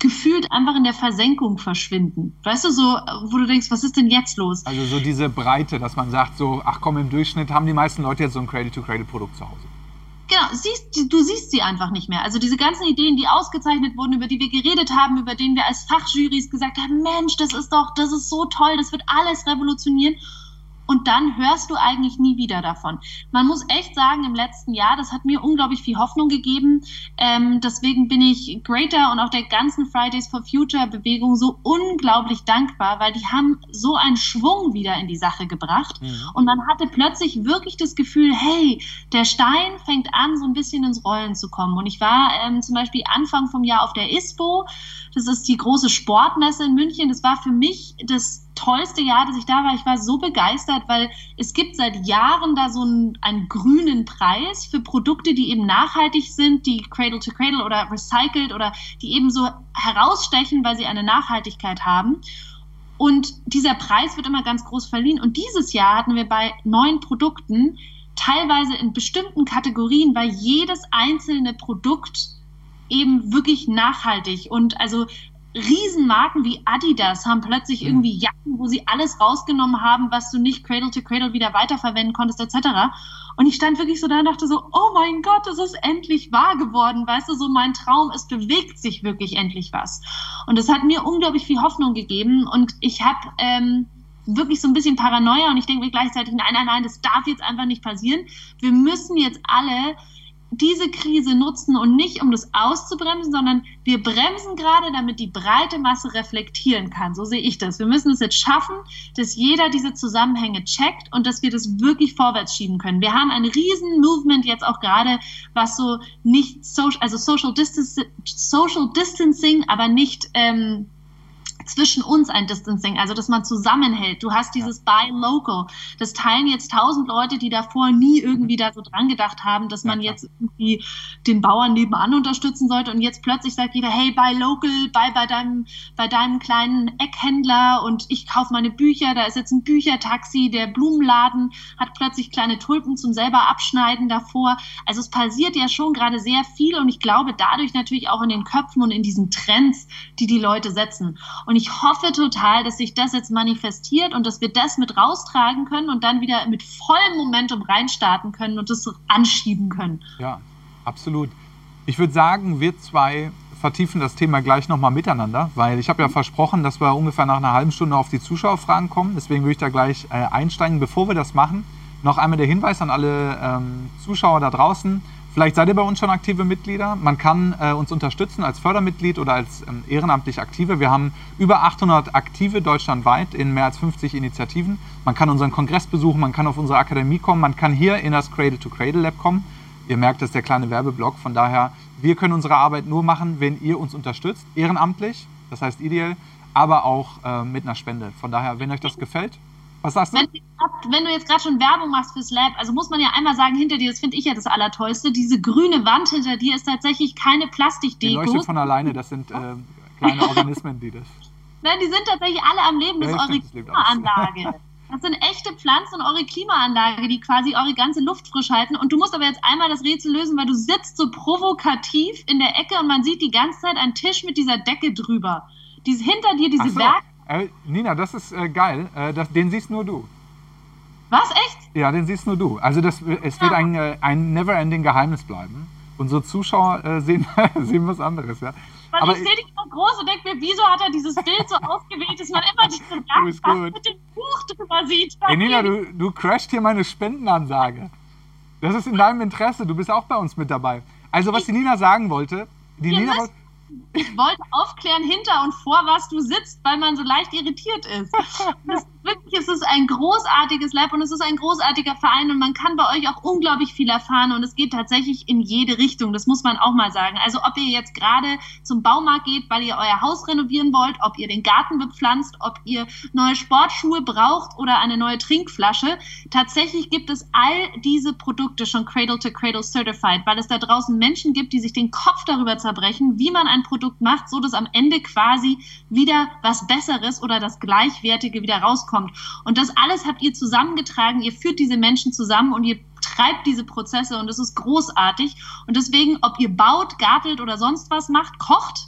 gefühlt einfach in der Versenkung verschwinden. Weißt du, so, wo du denkst, was ist denn jetzt los? Also so diese Breite, dass man sagt so, ach komm, im Durchschnitt haben die meisten Leute jetzt so ein Cradle-to-Cradle-Produkt zu Hause. Genau, du siehst sie einfach nicht mehr. Also diese ganzen Ideen, die ausgezeichnet wurden, über die wir geredet haben, über denen wir als Fachjurys gesagt haben, Mensch, das ist so toll, das wird alles revolutionieren. Und dann hörst du eigentlich nie wieder davon. Man muss echt sagen, im letzten Jahr, das hat mir unglaublich viel Hoffnung gegeben. Deswegen bin ich Greater und auch der ganzen Fridays for Future Bewegung so unglaublich dankbar, weil die haben so einen Schwung wieder in die Sache gebracht. Mhm. Und man hatte plötzlich wirklich das Gefühl, hey, der Stein fängt an, so ein bisschen ins Rollen zu kommen. Und ich war zum Beispiel Anfang vom Jahr auf der ISPO. Das ist die große Sportmesse in München. Das war für mich das tollste Jahr, dass ich da war. Ich war so begeistert, weil es gibt seit Jahren da so einen grünen Preis für Produkte, die eben nachhaltig sind, die Cradle to Cradle oder recycelt oder die eben so herausstechen, weil sie eine Nachhaltigkeit haben. Und dieser Preis wird immer ganz groß verliehen. Und dieses Jahr hatten wir bei 9 Produkten, teilweise in bestimmten Kategorien, weil jedes einzelne Produkt eben wirklich nachhaltig und also Riesenmarken wie Adidas haben plötzlich irgendwie Jacken, wo sie alles rausgenommen haben, was du nicht Cradle to Cradle wieder weiterverwenden konntest, etc. Und ich stand wirklich so da und dachte so, oh mein Gott, das ist endlich wahr geworden, weißt du, so mein Traum, es bewegt sich wirklich endlich was. Und das hat mir unglaublich viel Hoffnung gegeben und ich habe wirklich so ein bisschen Paranoia und ich denke mir gleichzeitig, nein, das darf jetzt einfach nicht passieren. Wir müssen jetzt alle diese Krise nutzen und nicht, um das auszubremsen, sondern wir bremsen gerade, damit die breite Masse reflektieren kann. So sehe ich das. Wir müssen es jetzt schaffen, dass jeder diese Zusammenhänge checkt und dass wir das wirklich vorwärts schieben können. Wir haben ein riesen Movement jetzt auch gerade, was so nicht Social Distancing, aber nicht zwischen uns ein Distancing, also dass man zusammenhält. Du hast dieses Buy Local. Das teilen jetzt 1000 Leute, die davor nie irgendwie da so dran gedacht haben, dass man jetzt irgendwie den Bauern nebenan unterstützen sollte und jetzt plötzlich sagt jeder, hey, Buy Local, bei deinem kleinen Eckhändler und ich kaufe meine Bücher, da ist jetzt ein Büchertaxi, der Blumenladen hat plötzlich kleine Tulpen zum selber abschneiden davor. Also es passiert ja schon gerade sehr viel und ich glaube dadurch natürlich auch in den Köpfen und in diesen Trends, die Leute setzen. Und ich hoffe total, dass sich das jetzt manifestiert und dass wir das mit raustragen können und dann wieder mit vollem Momentum reinstarten können und das anschieben können. Ja, absolut. Ich würde sagen, wir zwei vertiefen das Thema gleich nochmal miteinander, weil ich habe ja versprochen, dass wir ungefähr nach einer halben Stunde auf die Zuschauerfragen kommen. Deswegen würde ich da gleich einsteigen. Bevor wir das machen, noch einmal der Hinweis an alle Zuschauer da draußen. Vielleicht seid ihr bei uns schon aktive Mitglieder. Man kann uns unterstützen als Fördermitglied oder als ehrenamtlich Aktive. Wir haben über 800 Aktive deutschlandweit in mehr als 50 Initiativen. Man kann unseren Kongress besuchen, man kann auf unsere Akademie kommen, man kann hier in das Cradle-to-Cradle Lab kommen. Ihr merkt, das ist der kleine Werbeblock. Von daher, wir können unsere Arbeit nur machen, wenn ihr uns unterstützt. Ehrenamtlich, das heißt ideell, aber auch mit einer Spende. Von daher, wenn euch das gefällt, was sagst du? Wenn du jetzt gerade schon Werbung machst fürs Lab, also muss man ja einmal sagen, hinter dir, das finde ich ja das Allertollste, diese grüne Wand hinter dir ist tatsächlich keine Plastikdeko. Die leuchtet von alleine, das sind kleine Organismen, die das... Nein, die sind tatsächlich alle am Leben, das ist eure Klimaanlage. Das sind echte Pflanzen und eure Klimaanlage, die quasi eure ganze Luft frisch halten. Und du musst aber jetzt einmal das Rätsel lösen, weil du sitzt so provokativ in der Ecke und man sieht die ganze Zeit einen Tisch mit dieser Decke drüber. Hinter dir diese Werke. Nina, das ist geil. Den siehst nur du. Was, echt? Ja, den siehst nur du. Also es wird ein never-ending Geheimnis bleiben. Unsere Zuschauer sehen was anderes. Ja. Aber ich sehe dich immer groß und denke mir, wieso hat er dieses Bild so ausgewählt, dass man immer diese Werkstatt mit dem Buch drüber sieht. Ey, Nina, du crasht hier meine Spendenansage. Das ist in deinem Interesse. Du bist auch bei uns mit dabei. Also was die Nina sagen wollte, ich wollte aufklären hinter und vor, was du sitzt, weil man so leicht irritiert ist. Es ist ein großartiges Lab und es ist ein großartiger Verein und man kann bei euch auch unglaublich viel erfahren und es geht tatsächlich in jede Richtung, das muss man auch mal sagen. Also ob ihr jetzt gerade zum Baumarkt geht, weil ihr euer Haus renovieren wollt, ob ihr den Garten bepflanzt, ob ihr neue Sportschuhe braucht oder eine neue Trinkflasche, tatsächlich gibt es all diese Produkte schon Cradle to Cradle Certified, weil es da draußen Menschen gibt, die sich den Kopf darüber zerbrechen, wie man ein Produkt macht, so dass am Ende quasi wieder was Besseres oder das Gleichwertige wieder rauskommt. Und das alles habt ihr zusammengetragen, ihr führt diese Menschen zusammen und ihr treibt diese Prozesse und das ist großartig. Und deswegen, ob ihr baut, gartelt oder sonst was macht, kocht,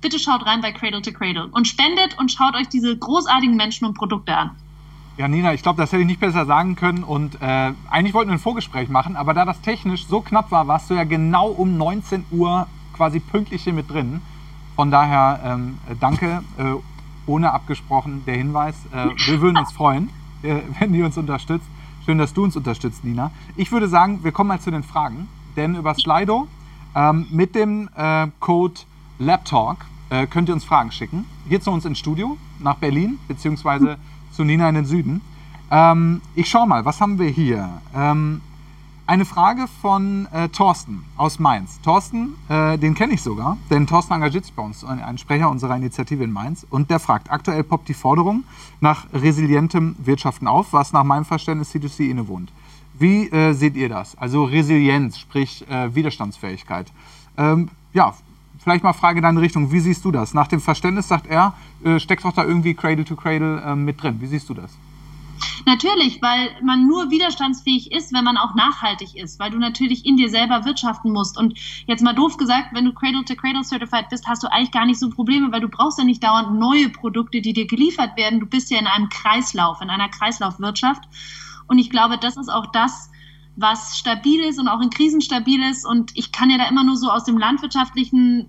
bitte schaut rein bei Cradle to Cradle und spendet und schaut euch diese großartigen Menschen und Produkte an. Ja, Nina, ich glaube, das hätte ich nicht besser sagen können und eigentlich wollten wir ein Vorgespräch machen, aber da das technisch so knapp war, warst du ja genau um 19 Uhr quasi pünktlich hier mit drin. Von daher danke, ohne abgesprochen der Hinweis. Wir würden uns freuen, wenn ihr uns unterstützt. Schön, dass du uns unterstützt, Nina. Ich würde sagen, wir kommen mal zu den Fragen, denn über Slido mit dem Code LabTalk könnt ihr uns Fragen schicken. Hier zu uns ins Studio, nach Berlin, beziehungsweise zu Nina in den Süden. Ich schaue mal, was haben wir hier? Eine Frage von Thorsten aus Mainz. Thorsten, den kenne ich sogar, denn Thorsten engagiert sich bei uns, ein Sprecher unserer Initiative in Mainz. Und der fragt, aktuell poppt die Forderung nach resilientem Wirtschaften auf, was nach meinem Verständnis C2C innewohnt. Wie seht ihr das? Also Resilienz, sprich Widerstandsfähigkeit. Ja, vielleicht mal Frage in deine Richtung. Wie siehst du das? Nach dem Verständnis, sagt er, steckt doch da irgendwie Cradle to Cradle mit drin. Wie siehst du das? Natürlich, weil man nur widerstandsfähig ist, wenn man auch nachhaltig ist, weil du natürlich in dir selber wirtschaften musst. Und jetzt mal doof gesagt, wenn du Cradle to Cradle certified bist, hast du eigentlich gar nicht so Probleme, weil du brauchst ja nicht dauernd neue Produkte, die dir geliefert werden. Du bist ja in einem Kreislauf, in einer Kreislaufwirtschaft. Und ich glaube, das ist auch das, was stabil ist und auch in Krisen stabil ist. Und ich kann ja da immer nur so aus der landwirtschaftlichen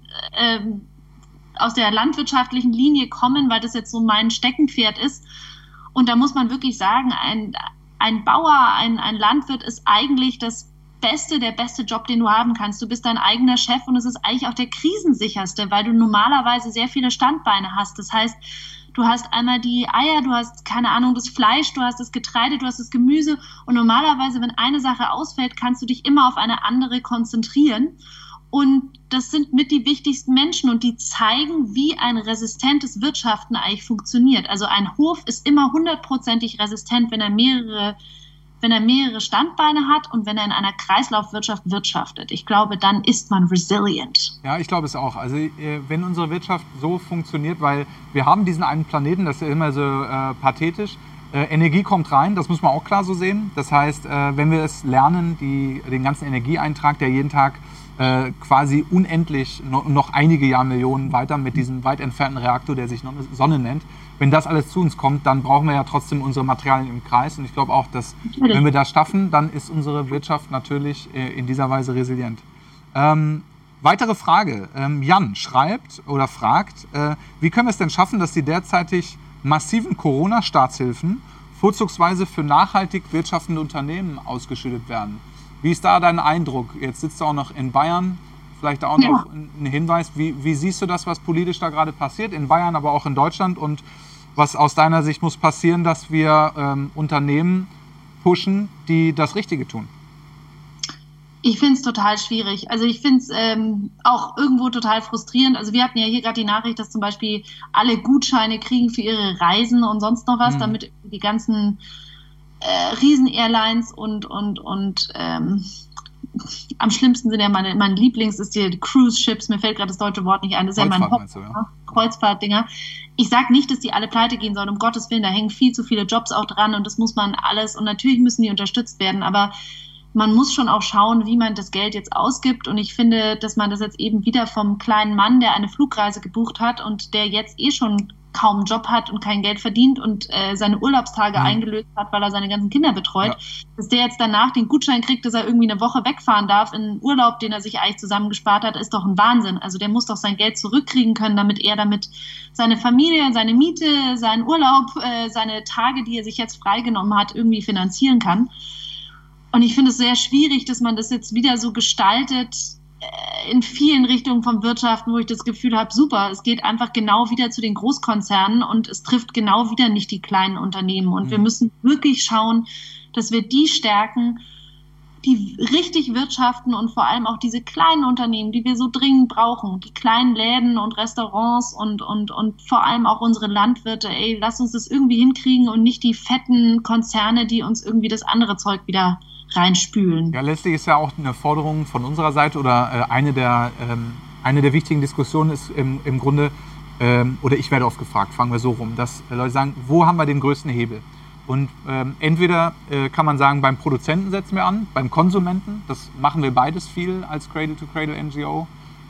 Linie kommen, weil das jetzt so mein Steckenpferd ist. Und da muss man wirklich sagen, ein Bauer, ein Landwirt ist eigentlich der beste Job, den du haben kannst. Du bist dein eigener Chef und es ist eigentlich auch der krisensicherste, weil du normalerweise sehr viele Standbeine hast. Das heißt, du hast einmal die Eier, du hast, keine Ahnung, das Fleisch, du hast das Getreide, du hast das Gemüse. Und normalerweise, wenn eine Sache ausfällt, kannst du dich immer auf eine andere konzentrieren. Und das sind mit die wichtigsten Menschen und die zeigen, wie ein resistentes Wirtschaften eigentlich funktioniert. Also ein Hof ist immer 100%ig resistent, wenn er mehrere Standbeine hat und wenn er in einer Kreislaufwirtschaft wirtschaftet. Ich glaube, dann ist man resilient. Ja, ich glaube es auch. Also wenn unsere Wirtschaft so funktioniert, weil wir haben diesen einen Planeten, das ist ja immer so pathetisch, Energie kommt rein, das muss man auch klar so sehen. Das heißt, wenn wir es lernen, den ganzen Energieeintrag, der jeden Tag quasi unendlich noch einige Jahrmillionen weiter mit diesem weit entfernten Reaktor, der sich Sonne nennt. Wenn das alles zu uns kommt, dann brauchen wir ja trotzdem unsere Materialien im Kreis. Und ich glaube auch, dass wenn wir das schaffen, dann ist unsere Wirtschaft natürlich in dieser Weise resilient. Weitere Frage. Jan schreibt oder fragt, wie können wir es denn schaffen, dass die derzeitig massiven Corona-Staatshilfen vorzugsweise für nachhaltig wirtschaftende Unternehmen ausgeschüttet werden? Wie ist da dein Eindruck? Jetzt sitzt du auch noch in Bayern. Vielleicht auch noch ein Hinweis. Wie siehst du das, was politisch da gerade passiert? In Bayern, aber auch in Deutschland. Und was aus deiner Sicht muss passieren, dass wir Unternehmen pushen, die das Richtige tun? Ich finde es total schwierig. Also ich finde es auch irgendwo total frustrierend. Also wir hatten ja hier gerade die Nachricht, dass zum Beispiel alle Gutscheine kriegen für ihre Reisen und sonst noch was, damit die ganzen Riesen-Airlines und am schlimmsten sind ja mein Lieblings ist die Cruise-Ships, mir fällt gerade das deutsche Wort nicht ein, das ist ja mein Kreuzfahrt-Dinger. Ich sage nicht, dass die alle pleite gehen sollen, um Gottes Willen, da hängen viel zu viele Jobs auch dran und das muss man alles, und natürlich müssen die unterstützt werden, aber man muss schon auch schauen, wie man das Geld jetzt ausgibt, und ich finde, dass man das jetzt eben wieder vom kleinen Mann, der eine Flugreise gebucht hat und der jetzt schon kaum einen Job hat und kein Geld verdient und seine Urlaubstage eingelöst hat, weil er seine ganzen Kinder betreut, dass der jetzt danach den Gutschein kriegt, dass er irgendwie eine Woche wegfahren darf in einen Urlaub, den er sich eigentlich zusammengespart hat, ist doch ein Wahnsinn. Also der muss doch sein Geld zurückkriegen können, damit er damit seine Familie, seine Miete, seinen Urlaub, seine Tage, die er sich jetzt freigenommen hat, irgendwie finanzieren kann. Und ich finde es sehr schwierig, dass man das jetzt wieder so gestaltet, in vielen Richtungen von Wirtschaften, wo ich das Gefühl habe, super, es geht einfach genau wieder zu den Großkonzernen und es trifft genau wieder nicht die kleinen Unternehmen. Und wir müssen wirklich schauen, dass wir die stärken, die richtig wirtschaften, und vor allem auch diese kleinen Unternehmen, die wir so dringend brauchen, die kleinen Läden und Restaurants und vor allem auch unsere Landwirte. Ey, lass uns das irgendwie hinkriegen und nicht die fetten Konzerne, die uns irgendwie das andere Zeug wieder reinspülen. Ja, letztlich ist ja auch eine Forderung von unserer Seite oder eine der wichtigen Diskussionen ist im Grunde, oder ich werde oft gefragt, fangen wir so rum, dass Leute sagen, wo haben wir den größten Hebel? Und entweder kann man sagen, beim Produzenten setzen wir an, beim Konsumenten, das machen wir beides viel als Cradle-to-Cradle NGO.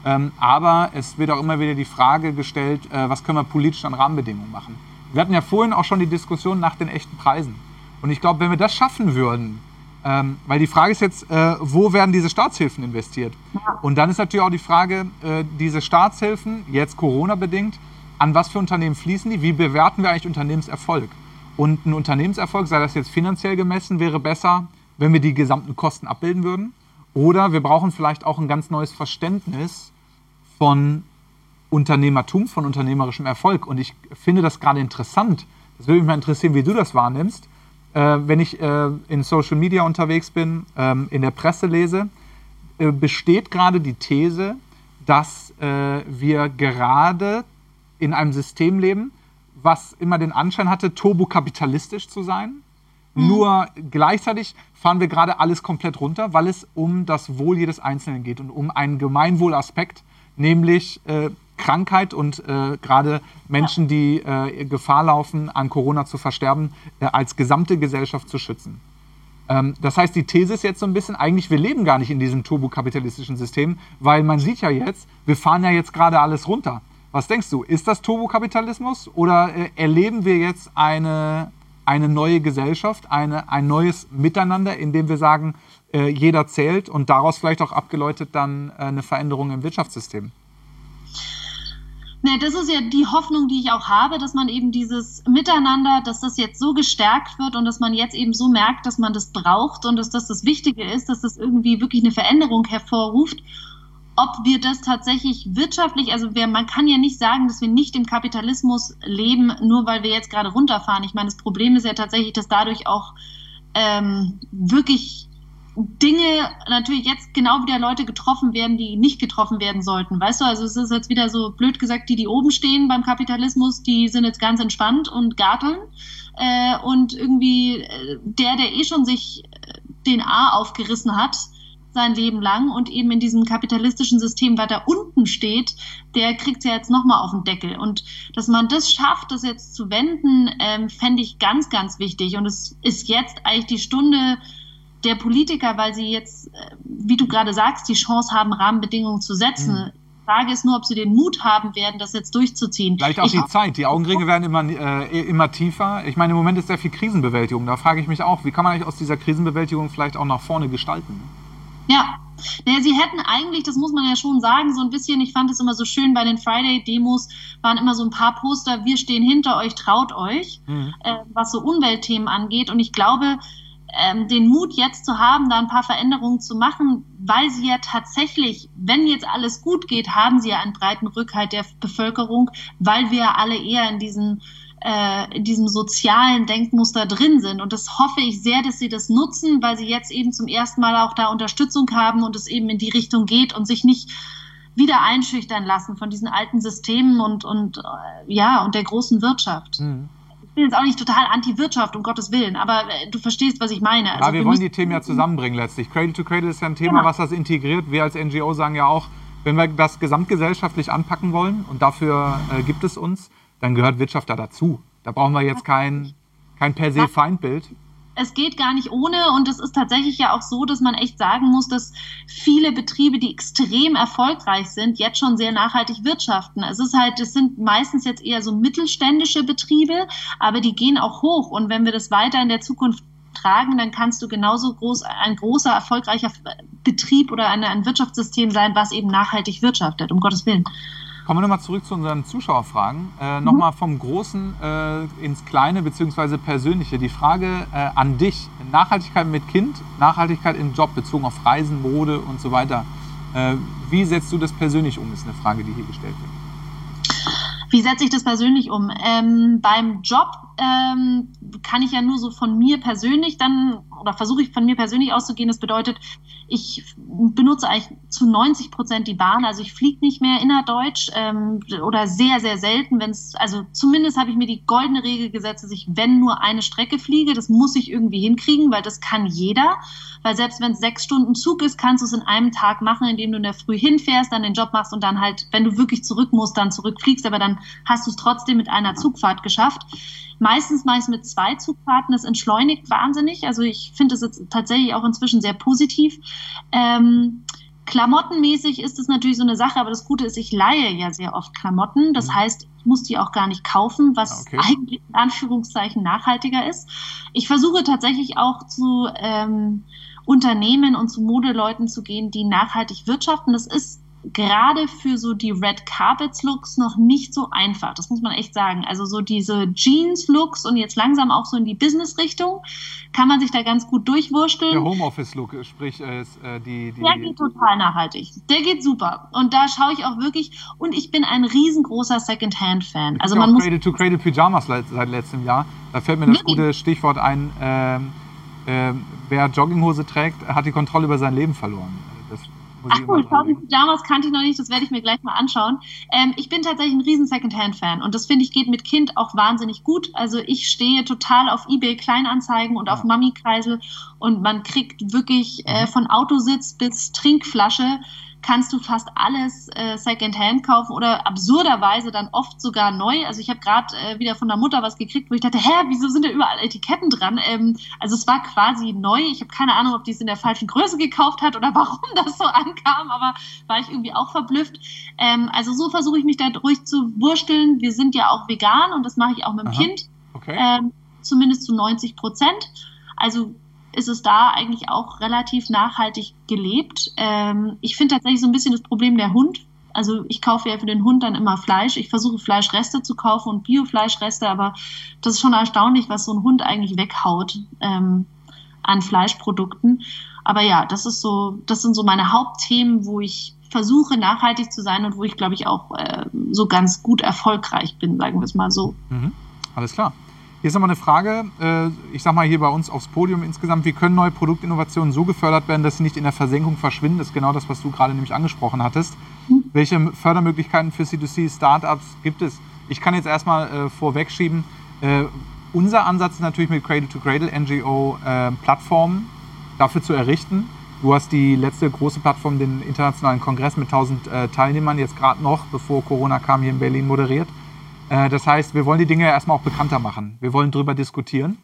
Aber es wird auch immer wieder die Frage gestellt, was können wir politisch an Rahmenbedingungen machen. Wir hatten ja vorhin auch schon die Diskussion nach den echten Preisen. Und ich glaube, wenn wir das schaffen würden, weil die Frage ist jetzt, wo werden diese Staatshilfen investiert? Und dann ist natürlich auch die Frage, diese Staatshilfen, jetzt Corona-bedingt, an was für Unternehmen fließen die? Wie bewerten wir eigentlich Unternehmenserfolg? Und ein Unternehmenserfolg, sei das jetzt finanziell gemessen, wäre besser, wenn wir die gesamten Kosten abbilden würden. Oder wir brauchen vielleicht auch ein ganz neues Verständnis von Unternehmertum, von unternehmerischem Erfolg. Und ich finde das gerade interessant. Das würde mich mal interessieren, wie du das wahrnimmst. Wenn ich in Social Media unterwegs bin, in der Presse lese, besteht gerade die These, dass wir gerade in einem System leben, was immer den Anschein hatte, turbokapitalistisch zu sein. Nur gleichzeitig fahren wir gerade alles komplett runter, weil es um das Wohl jedes Einzelnen geht und um einen Gemeinwohlaspekt, nämlich Krankheit und gerade Menschen, die Gefahr laufen, an Corona zu versterben, als gesamte Gesellschaft zu schützen. Das heißt, die These ist jetzt so ein bisschen, eigentlich wir leben gar nicht in diesem turbokapitalistischen System, weil man sieht ja jetzt, wir fahren ja jetzt gerade alles runter. Was denkst du, ist das Turbokapitalismus oder erleben wir jetzt eine neue Gesellschaft, ein neues Miteinander, in dem wir sagen, jeder zählt und daraus vielleicht auch abgeleitet dann eine Veränderung im Wirtschaftssystem? Ne, das ist ja die Hoffnung, die ich auch habe, dass man eben dieses Miteinander, dass das jetzt so gestärkt wird und dass man jetzt eben so merkt, dass man das braucht und dass das Wichtige ist, dass das irgendwie wirklich eine Veränderung hervorruft. Ob wir das tatsächlich wirtschaftlich, also man kann ja nicht sagen, dass wir nicht im Kapitalismus leben, nur weil wir jetzt gerade runterfahren. Ich meine, das Problem ist ja tatsächlich, dass dadurch auch wirklich Dinge natürlich jetzt genau wieder Leute getroffen werden, die nicht getroffen werden sollten. Weißt du, also es ist jetzt wieder so blöd gesagt, die oben stehen beim Kapitalismus, die sind jetzt ganz entspannt und garteln. Und irgendwie der schon sich den A aufgerissen hat, sein Leben lang und eben in diesem kapitalistischen System weiter unten steht, der kriegt es ja jetzt nochmal auf den Deckel. Und dass man das schafft, das jetzt zu wenden, fände ich ganz, ganz wichtig. Und es ist jetzt eigentlich die Stunde der Politiker, weil sie jetzt, wie du gerade sagst, die Chance haben, Rahmenbedingungen zu setzen. Die Frage ist nur, ob sie den Mut haben werden, das jetzt durchzuziehen. Vielleicht auch die Zeit. Die Augenringe werden immer tiefer. Ich meine, im Moment ist sehr viel Krisenbewältigung. Da frage ich mich auch, wie kann man eigentlich aus dieser Krisenbewältigung vielleicht auch nach vorne gestalten? Ja, naja, sie hätten eigentlich, das muss man ja schon sagen, so ein bisschen, ich fand es immer so schön, bei den Friday-Demos waren immer so ein paar Poster, wir stehen hinter euch, traut euch, was so Umweltthemen angeht. Und ich glaube, den Mut jetzt zu haben, da ein paar Veränderungen zu machen, weil sie ja tatsächlich, wenn jetzt alles gut geht, haben sie ja einen breiten Rückhalt der Bevölkerung, weil wir alle eher in diesem sozialen Denkmuster drin sind. Und das hoffe ich sehr, dass sie das nutzen, weil sie jetzt eben zum ersten Mal auch da Unterstützung haben und es eben in die Richtung geht und sich nicht wieder einschüchtern lassen von diesen alten Systemen und der großen Wirtschaft. Ich bin jetzt auch nicht total anti-Wirtschaft, um Gottes Willen, aber du verstehst, was ich meine. Also wir wollen die Themen ja zusammenbringen letztlich. Cradle to Cradle ist ja ein Thema, was das integriert. Wir als NGO sagen ja auch, wenn wir das gesamtgesellschaftlich anpacken wollen und dafür gibt es uns, dann gehört Wirtschaft da dazu. Da brauchen wir jetzt kein per se Feindbild. Es geht gar nicht ohne und es ist tatsächlich ja auch so, dass man echt sagen muss, dass viele Betriebe, die extrem erfolgreich sind, jetzt schon sehr nachhaltig wirtschaften. Es sind meistens jetzt eher so mittelständische Betriebe, aber die gehen auch hoch und wenn wir das weiter in der Zukunft tragen, dann kannst du genauso ein großer, erfolgreicher Betrieb oder ein Wirtschaftssystem sein, was eben nachhaltig wirtschaftet, um Gottes Willen. Kommen wir nochmal zurück zu unseren Zuschauerfragen. Nochmal vom Großen ins Kleine bzw. Persönliche. Die Frage an dich, Nachhaltigkeit mit Kind, Nachhaltigkeit im Job bezogen auf Reisen, Mode und so weiter. Wie setzt du das persönlich um, ist eine Frage, die hier gestellt wird. Wie setze ich das persönlich um? Beim Job kann ich ja nur so von mir persönlich versuche ich von mir persönlich auszugehen. Das bedeutet, ich benutze eigentlich zu 90% die Bahn, also ich fliege nicht mehr innerdeutsch oder sehr, sehr selten. Zumindest habe ich mir die goldene Regel gesetzt, dass ich, wenn nur eine Strecke fliege, das muss ich irgendwie hinkriegen, weil das kann jeder. Weil selbst wenn es 6 Stunden Zug ist, kannst du es in einem Tag machen, indem du in der Früh hinfährst, dann den Job machst und dann halt, wenn du wirklich zurück musst, dann zurückfliegst, aber dann hast du es trotzdem mit einer Zugfahrt geschafft. Meistens mache ich es mit 2 Zugfahrten, das entschleunigt wahnsinnig. Also ich finde es jetzt tatsächlich auch inzwischen sehr positiv. Klamottenmäßig ist es natürlich so eine Sache, aber das Gute ist, ich leihe ja sehr oft Klamotten. Das heißt, ich muss die auch gar nicht kaufen, was eigentlich in Anführungszeichen nachhaltiger ist. Ich versuche tatsächlich auch zu Unternehmen und zu Modeleuten zu gehen, die nachhaltig wirtschaften. Das ist gerade für so die Red Carpets Looks noch nicht so einfach. Das muss man echt sagen. Also so diese Jeans Looks und jetzt langsam auch so in die Business Richtung kann man sich da ganz gut durchwursteln. Der Homeoffice Look, sprich der geht total nachhaltig. Der geht super. Und da schaue ich auch wirklich, und ich bin ein riesengroßer Secondhand-Fan. Also man muss Cradle-to-Cradle Pyjamas seit letztem Jahr. Da fällt mir das gute Stichwort ein, wer Jogginghose trägt, hat die Kontrolle über sein Leben verloren. Ach cool, Pyjamas kannte ich noch nicht, das werde ich mir gleich mal anschauen. Ich bin tatsächlich ein riesen Secondhand-Fan und das finde ich geht mit Kind auch wahnsinnig gut. Also ich stehe total auf eBay Kleinanzeigen und auf Mami-Kreisel und man kriegt wirklich von Autositz bis Trinkflasche kannst du fast alles Secondhand kaufen oder absurderweise dann oft sogar neu. Also ich habe gerade wieder von der Mutter was gekriegt, wo ich dachte, wieso sind da überall Etiketten dran? Also es war quasi neu. Ich habe keine Ahnung, ob die es in der falschen Größe gekauft hat oder warum das so ankam, aber war ich irgendwie auch verblüfft. Also so versuche ich mich da ruhig zu wursteln. Wir sind ja auch vegan und das mache ich auch mit dem Kind. Okay. Zumindest zu 90%. Also ist es da eigentlich auch relativ nachhaltig gelebt. Ich finde tatsächlich so ein bisschen das Problem der Hund. Also ich kaufe ja für den Hund dann immer Fleisch. Ich versuche Fleischreste zu kaufen und Biofleischreste, aber das ist schon erstaunlich, was so ein Hund eigentlich weghaut an Fleischprodukten. Aber ja, das sind so meine Hauptthemen, wo ich versuche nachhaltig zu sein und wo ich, glaube ich, auch so ganz gut erfolgreich bin, sagen wir es mal so. Alles klar. Hier ist nochmal eine Frage, ich sag mal hier bei uns aufs Podium insgesamt, wie können neue Produktinnovationen so gefördert werden, dass sie nicht in der Versenkung verschwinden? Das ist genau das, was du gerade nämlich angesprochen hattest. Welche Fördermöglichkeiten für C2C-Startups gibt es? Ich kann jetzt erstmal vorwegschieben, unser Ansatz ist natürlich mit Cradle-to-Cradle NGO Plattformen dafür zu errichten. Du hast die letzte große Plattform, den internationalen Kongress mit 1000 Teilnehmern, jetzt gerade noch, bevor Corona kam, hier in Berlin moderiert. Das heißt, wir wollen die Dinge erstmal auch bekannter machen. Wir wollen darüber diskutieren.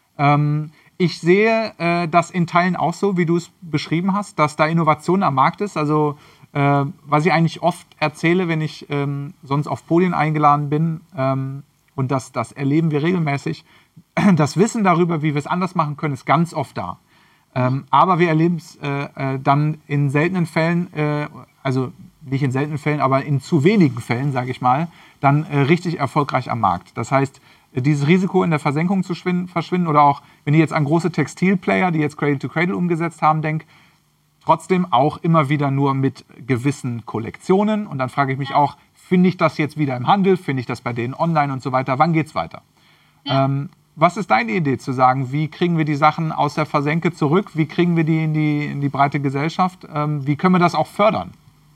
Ich sehe das in Teilen auch so, wie du es beschrieben hast, dass da Innovation am Markt ist. Also was ich eigentlich oft erzähle, wenn ich sonst auf Podien eingeladen bin, und das erleben wir regelmäßig, das Wissen darüber, wie wir es anders machen können, ist ganz oft da. Aber wir erleben es dann in seltenen Fällen, also nicht in seltenen Fällen, aber in zu wenigen Fällen, sage ich mal, dann richtig erfolgreich am Markt. Das heißt, dieses Risiko in der Versenkung zu verschwinden oder auch, wenn ich jetzt an große Textilplayer, die jetzt Cradle-to-Cradle umgesetzt haben, denke, trotzdem auch immer wieder nur mit gewissen Kollektionen. Und dann frage ich mich auch, finde ich das jetzt wieder im Handel, finde ich das bei denen online und so weiter, wann geht's weiter? Ja. Was ist deine Idee zu sagen, wie kriegen wir die Sachen aus der Versenke zurück, wie kriegen wir die in die breite Gesellschaft, wie können wir das auch fördern?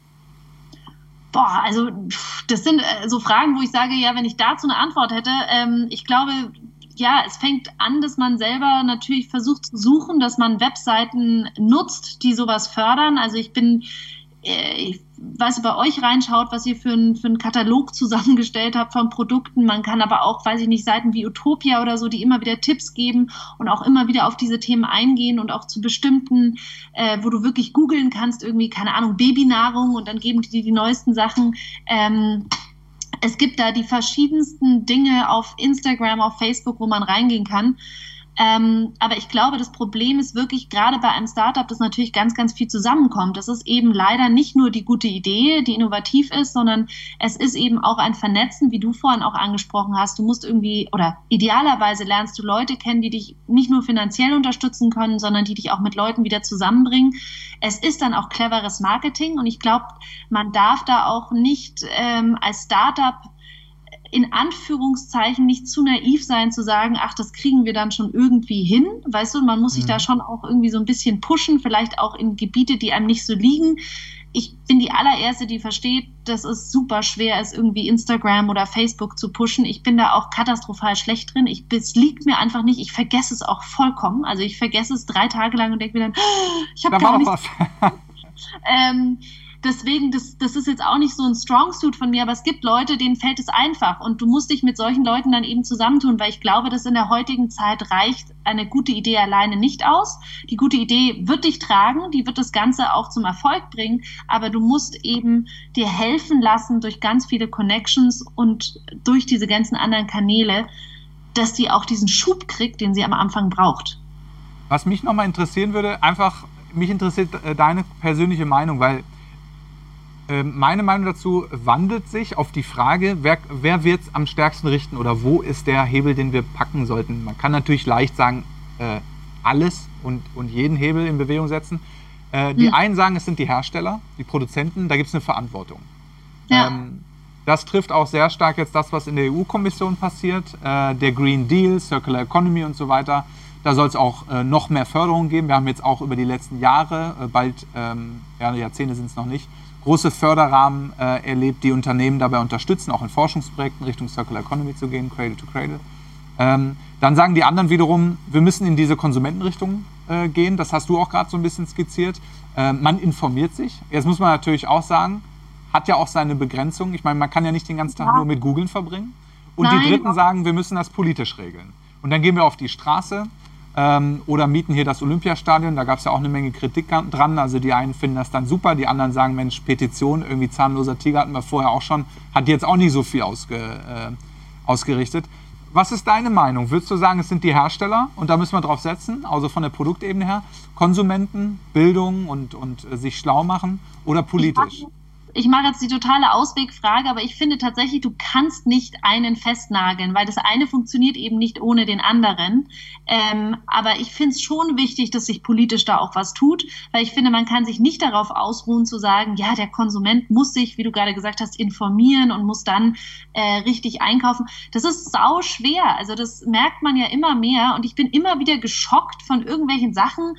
Boah, also das sind so Fragen, wo ich sage, ja, wenn ich dazu eine Antwort hätte, ich glaube, ja, es fängt an, dass man selber natürlich versucht zu suchen, dass man Webseiten nutzt, die sowas fördern. Also ich weiß, bei euch reinschaut, was ihr für einen Katalog zusammengestellt habt von Produkten. Man kann aber auch, weiß ich nicht, Seiten wie Utopia oder so, die immer wieder Tipps geben und auch immer wieder auf diese Themen eingehen und auch zu bestimmten, wo du wirklich googeln kannst, irgendwie, keine Ahnung, Babynahrung und dann geben die dir die neuesten Sachen. Es gibt da die verschiedensten Dinge auf Instagram, auf Facebook, wo man reingehen kann. Aber ich glaube, das Problem ist wirklich, gerade bei einem Startup, das natürlich ganz, ganz viel zusammenkommt. Das ist eben leider nicht nur die gute Idee, die innovativ ist, sondern es ist eben auch ein Vernetzen, wie du vorhin auch angesprochen hast. Du musst irgendwie, oder idealerweise lernst du Leute kennen, die dich nicht nur finanziell unterstützen können, sondern die dich auch mit Leuten wieder zusammenbringen. Es ist dann auch cleveres Marketing und ich glaube, man darf da auch nicht als Startup in Anführungszeichen nicht zu naiv sein, zu sagen, ach, das kriegen wir dann schon irgendwie hin. Weißt du, man muss sich da schon auch irgendwie so ein bisschen pushen, vielleicht auch in Gebiete, die einem nicht so liegen. Ich bin die allererste, die versteht, dass es super schwer ist, irgendwie Instagram oder Facebook zu pushen. Ich bin da auch katastrophal schlecht drin. Es liegt mir einfach nicht. Ich vergesse es auch vollkommen. Also ich vergesse es 3 Tage lang und denke mir dann, ich habe gar nichts. deswegen, das ist jetzt auch nicht so ein Strong-Suit von mir, aber es gibt Leute, denen fällt es einfach und du musst dich mit solchen Leuten dann eben zusammentun, weil ich glaube, dass in der heutigen Zeit reicht eine gute Idee alleine nicht aus. Die gute Idee wird dich tragen, die wird das Ganze auch zum Erfolg bringen, aber du musst eben dir helfen lassen durch ganz viele Connections und durch diese ganzen anderen Kanäle, dass die auch diesen Schub kriegt, den sie am Anfang braucht. Was mich nochmal interessieren würde, mich interessiert deine persönliche Meinung, weil meine Meinung dazu wandelt sich auf die Frage, wer wird es am stärksten richten oder wo ist der Hebel, den wir packen sollten. Man kann natürlich leicht sagen, alles und jeden Hebel in Bewegung setzen. Die einen sagen, es sind die Hersteller, die Produzenten, da gibt es eine Verantwortung. Ja. Das trifft auch sehr stark jetzt das, was in der EU-Kommission passiert, der Green Deal, Circular Economy und so weiter. Da soll es auch noch mehr Förderung geben. Wir haben jetzt auch über die letzten Jahre, bald Jahrzehnte sind es noch nicht, große Förderrahmen erlebt, die Unternehmen dabei unterstützen, auch in Forschungsprojekten Richtung Circular Economy zu gehen, Cradle to Cradle. Dann sagen die anderen wiederum, wir müssen in diese Konsumentenrichtung gehen. Das hast du auch gerade so ein bisschen skizziert. Man informiert sich. Jetzt muss man natürlich auch sagen, hat ja auch seine Begrenzung. Ich meine, man kann ja nicht den ganzen Tag nur mit Googlen verbringen. Und Nein. Die Dritten sagen, wir müssen das politisch regeln. Und dann gehen wir auf die Straße oder mieten hier das Olympiastadion. Da gab es ja auch eine Menge Kritik dran. Also die einen finden das dann super, die anderen sagen, Mensch, Petition, irgendwie zahnloser Tiger hatten wir vorher auch schon, hat jetzt auch nicht so viel ausgerichtet. Was ist deine Meinung? Würdest du sagen, es sind die Hersteller und da müssen wir drauf setzen, also von der Produktebene her, Konsumenten, Bildung und sich schlau machen oder politisch? Ich mache jetzt die totale Auswegfrage, aber ich finde tatsächlich, du kannst nicht einen festnageln, weil das eine funktioniert eben nicht ohne den anderen. Aber ich finde es schon wichtig, dass sich politisch da auch was tut, weil ich finde, man kann sich nicht darauf ausruhen zu sagen, ja, der Konsument muss sich, wie du gerade gesagt hast, informieren und muss dann richtig einkaufen. Das ist sau schwer. Also das merkt man ja immer mehr und ich bin immer wieder geschockt von irgendwelchen Sachen.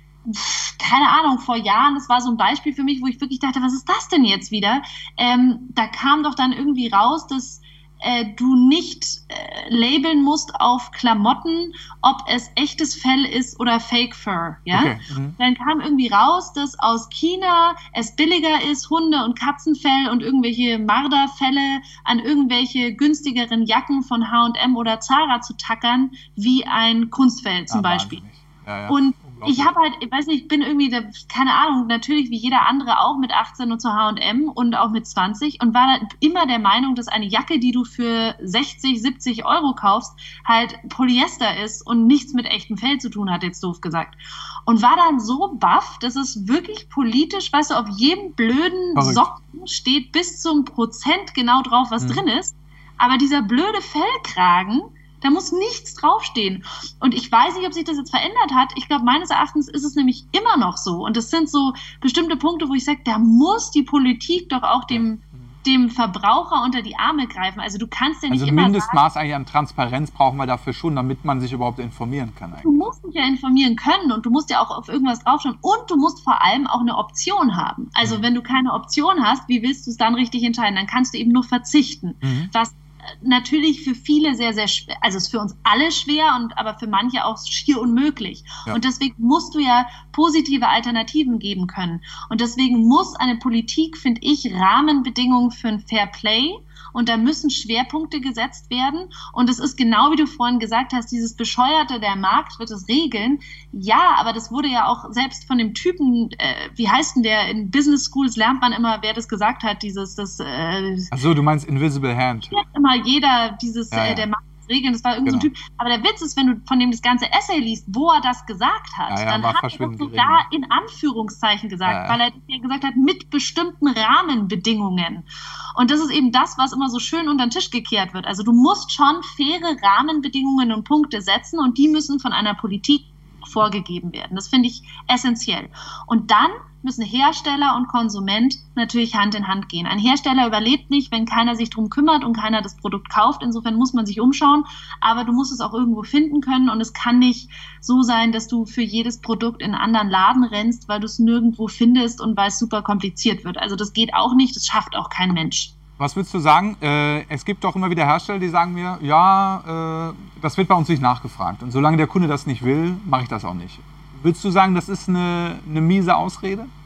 Keine Ahnung, vor Jahren, das war so ein Beispiel für mich, wo ich wirklich dachte, was ist das denn jetzt wieder? Da kam doch dann irgendwie raus, dass du nicht labeln musst auf Klamotten, ob es echtes Fell ist oder Fake Fur. Ja? Okay. Dann kam irgendwie raus, dass aus China es billiger ist, Hunde- und Katzenfell und irgendwelche Marderfelle an irgendwelche günstigeren Jacken von H&M oder Zara zu tackern, wie ein Kunstfell zum Beispiel. Ja. Und ich habe halt, ich weiß nicht, ich bin irgendwie, keine Ahnung, natürlich wie jeder andere auch mit 18 und zu H&M und auch mit 20 und war dann immer der Meinung, dass eine Jacke, die du für 60, 70 Euro kaufst, halt Polyester ist und nichts mit echtem Fell zu tun hat, jetzt doof gesagt. Und war dann so baff, dass es wirklich politisch, weißt du, auf jedem blöden Socken steht bis zum Prozent genau drauf, was drin ist. Aber dieser blöde Fellkragen, da muss nichts draufstehen. Und ich weiß nicht, ob sich das jetzt verändert hat. Ich glaube, meines Erachtens ist es nämlich immer noch so. Und das sind so bestimmte Punkte, wo ich sage, da muss die Politik doch auch dem Verbraucher unter die Arme greifen. Also du kannst ja nicht immer sagen... Also Mindestmaß eigentlich an Transparenz brauchen wir dafür schon, damit man sich überhaupt informieren kann. Eigentlich. Du musst dich ja informieren können und du musst ja auch auf irgendwas draufschauen. Und du musst vor allem auch eine Option haben. Also wenn du keine Option hast, wie willst du es dann richtig entscheiden? Dann kannst du eben nur verzichten. Was natürlich für viele sehr, sehr schwer, also es ist für uns alle schwer, aber für manche auch schier unmöglich. Ja. Und deswegen musst du ja positive Alternativen geben können. Und deswegen muss eine Politik, finde ich, Rahmenbedingungen für ein Fair Play und da müssen Schwerpunkte gesetzt werden. Und es ist genau wie du vorhin gesagt hast, dieses Bescheuerte, der Markt wird es regeln. Ja, aber das wurde ja auch selbst von dem Typen, wie heißt denn der, in Business Schools lernt man immer, wer das gesagt hat, Achso, du meinst Invisible Hand. Immer jeder, der Markt regeln, das war irgend so ein Typ. Aber der Witz ist, wenn du von dem das ganze Essay liest, wo er das gesagt hat, dann hat er das sogar in Anführungszeichen gesagt, weil er gesagt hat, mit bestimmten Rahmenbedingungen. Und das ist eben das, was immer so schön unter den Tisch gekehrt wird. Also du musst schon faire Rahmenbedingungen und Punkte setzen und die müssen von einer Politik vorgegeben werden. Das finde ich essentiell. Und dann müssen Hersteller und Konsument natürlich Hand in Hand gehen. Ein Hersteller überlebt nicht, wenn keiner sich drum kümmert und keiner das Produkt kauft. Insofern muss man sich umschauen, aber du musst es auch irgendwo finden können und es kann nicht so sein, dass du für jedes Produkt in einen anderen Laden rennst, weil du es nirgendwo findest und weil es super kompliziert wird. Also das geht auch nicht, das schafft auch kein Mensch. Was würdest du sagen? Es gibt doch immer wieder Hersteller, die sagen mir, ja, das wird bei uns nicht nachgefragt. Und solange der Kunde das nicht will, mache ich das auch nicht. Würdest du sagen, das ist eine miese Ausrede?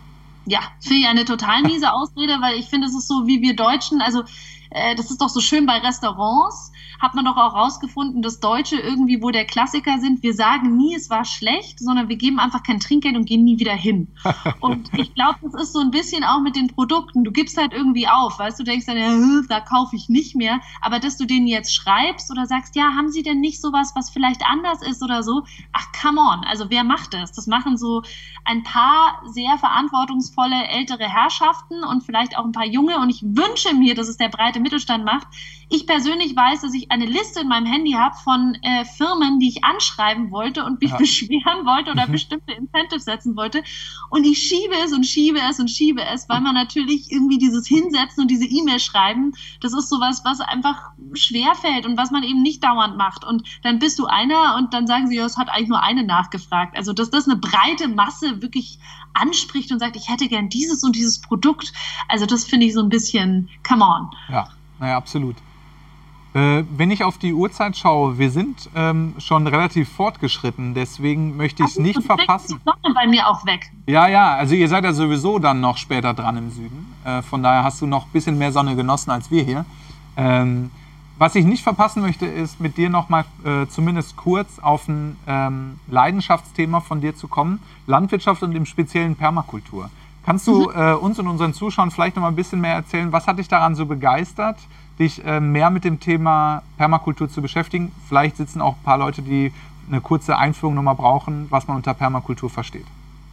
Ja, finde ich eine total miese Ausrede, weil ich finde, es ist so wie wir Deutschen, also das ist doch so schön bei Restaurants, hat man doch auch rausgefunden, dass Deutsche irgendwie wohl der Klassiker sind. Wir sagen nie, es war schlecht, sondern wir geben einfach kein Trinkgeld und gehen nie wieder hin. Und ich glaube, das ist so ein bisschen auch mit den Produkten. Du gibst halt irgendwie auf, weißt du, denkst dann, ja, da kaufe ich nicht mehr. Aber dass du denen jetzt schreibst oder sagst, ja, haben sie denn nicht sowas, was vielleicht anders ist oder so? Ach, come on. Also wer macht das? Das machen so ein paar sehr verantwortungsvolle ältere Herrschaften und vielleicht auch ein paar junge. Und ich wünsche mir, dass es der breite Mittelstand macht. Ich persönlich weiß, dass ich eine Liste in meinem Handy habe von Firmen, die ich anschreiben wollte und mich beschweren wollte oder bestimmte Incentives setzen wollte. Und ich schiebe es und schiebe es und schiebe es, weil man natürlich irgendwie dieses Hinsetzen und diese E-Mail schreiben, das ist sowas, was einfach schwerfällt und was man eben nicht dauernd macht. Und dann bist du einer und dann sagen sie, ja, es hat eigentlich nur eine nachgefragt. Also, dass das eine breite Masse wirklich anspricht und sagt, ich hätte gern dieses und dieses Produkt. Also, das finde ich so ein bisschen, come on. Ja, naja, absolut. Wenn ich auf die Uhrzeit schaue, wir sind schon relativ fortgeschritten, deswegen möchte ich es nicht verpassen. Die Sonne bei mir auch weg. Ja, also ihr seid ja sowieso dann noch später dran im Süden. Von daher hast du noch ein bisschen mehr Sonne genossen als wir hier. Was ich nicht verpassen möchte, ist mit dir nochmal zumindest kurz auf ein Leidenschaftsthema von dir zu kommen. Landwirtschaft und im speziellen Permakultur. Kannst du uns und unseren Zuschauern vielleicht noch mal ein bisschen mehr erzählen, was hat dich daran so begeistert, dich mehr mit dem Thema Permakultur zu beschäftigen? Vielleicht sitzen auch ein paar Leute, die eine kurze Einführung noch mal brauchen, was man unter Permakultur versteht.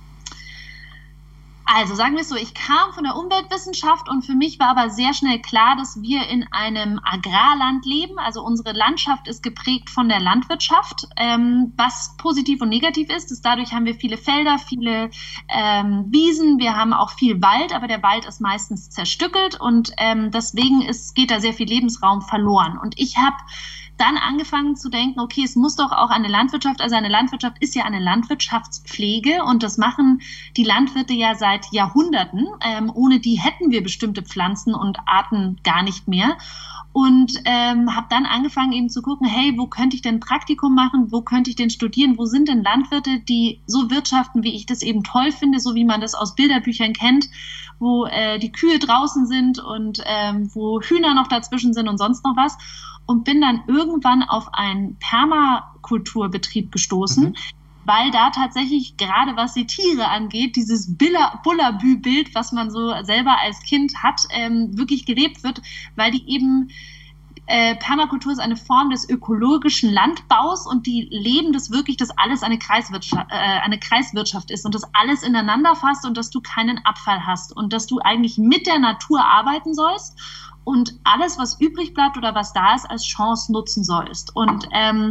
Also sagen wir es so, ich kam von der Umweltwissenschaft und für mich war aber sehr schnell klar, dass wir in einem Agrarland leben. Also unsere Landschaft ist geprägt von der Landwirtschaft, was positiv und negativ ist. Dadurch haben wir viele Felder, viele Wiesen, wir haben auch viel Wald, aber der Wald ist meistens zerstückelt und deswegen geht da sehr viel Lebensraum verloren. Und ich habe dann angefangen zu denken, okay, es muss doch auch eine Landwirtschaft ist ja eine Landwirtschaftspflege und das machen die Landwirte ja seit Jahrhunderten. Ohne die hätten wir bestimmte Pflanzen und Arten gar nicht mehr. Und habe dann angefangen eben zu gucken, hey, wo könnte ich denn ein Praktikum machen, wo könnte ich denn studieren, wo sind denn Landwirte, die so wirtschaften, wie ich das eben toll finde, so wie man das aus Bilderbüchern kennt, wo die Kühe draußen sind und wo Hühner noch dazwischen sind und sonst noch was. Und bin dann irgendwann auf einen Permakulturbetrieb gestoßen, weil da tatsächlich gerade was die Tiere angeht, dieses Bullabü-Bild, was man so selber als Kind hat, wirklich gelebt wird, weil die eben Permakultur ist eine Form des ökologischen Landbaus und die leben das wirklich, dass alles eine Kreiswirtschaft ist und dass alles ineinander fasst und dass du keinen Abfall hast und dass du eigentlich mit der Natur arbeiten sollst und alles, was übrig bleibt oder was da ist, als Chance nutzen sollst. Und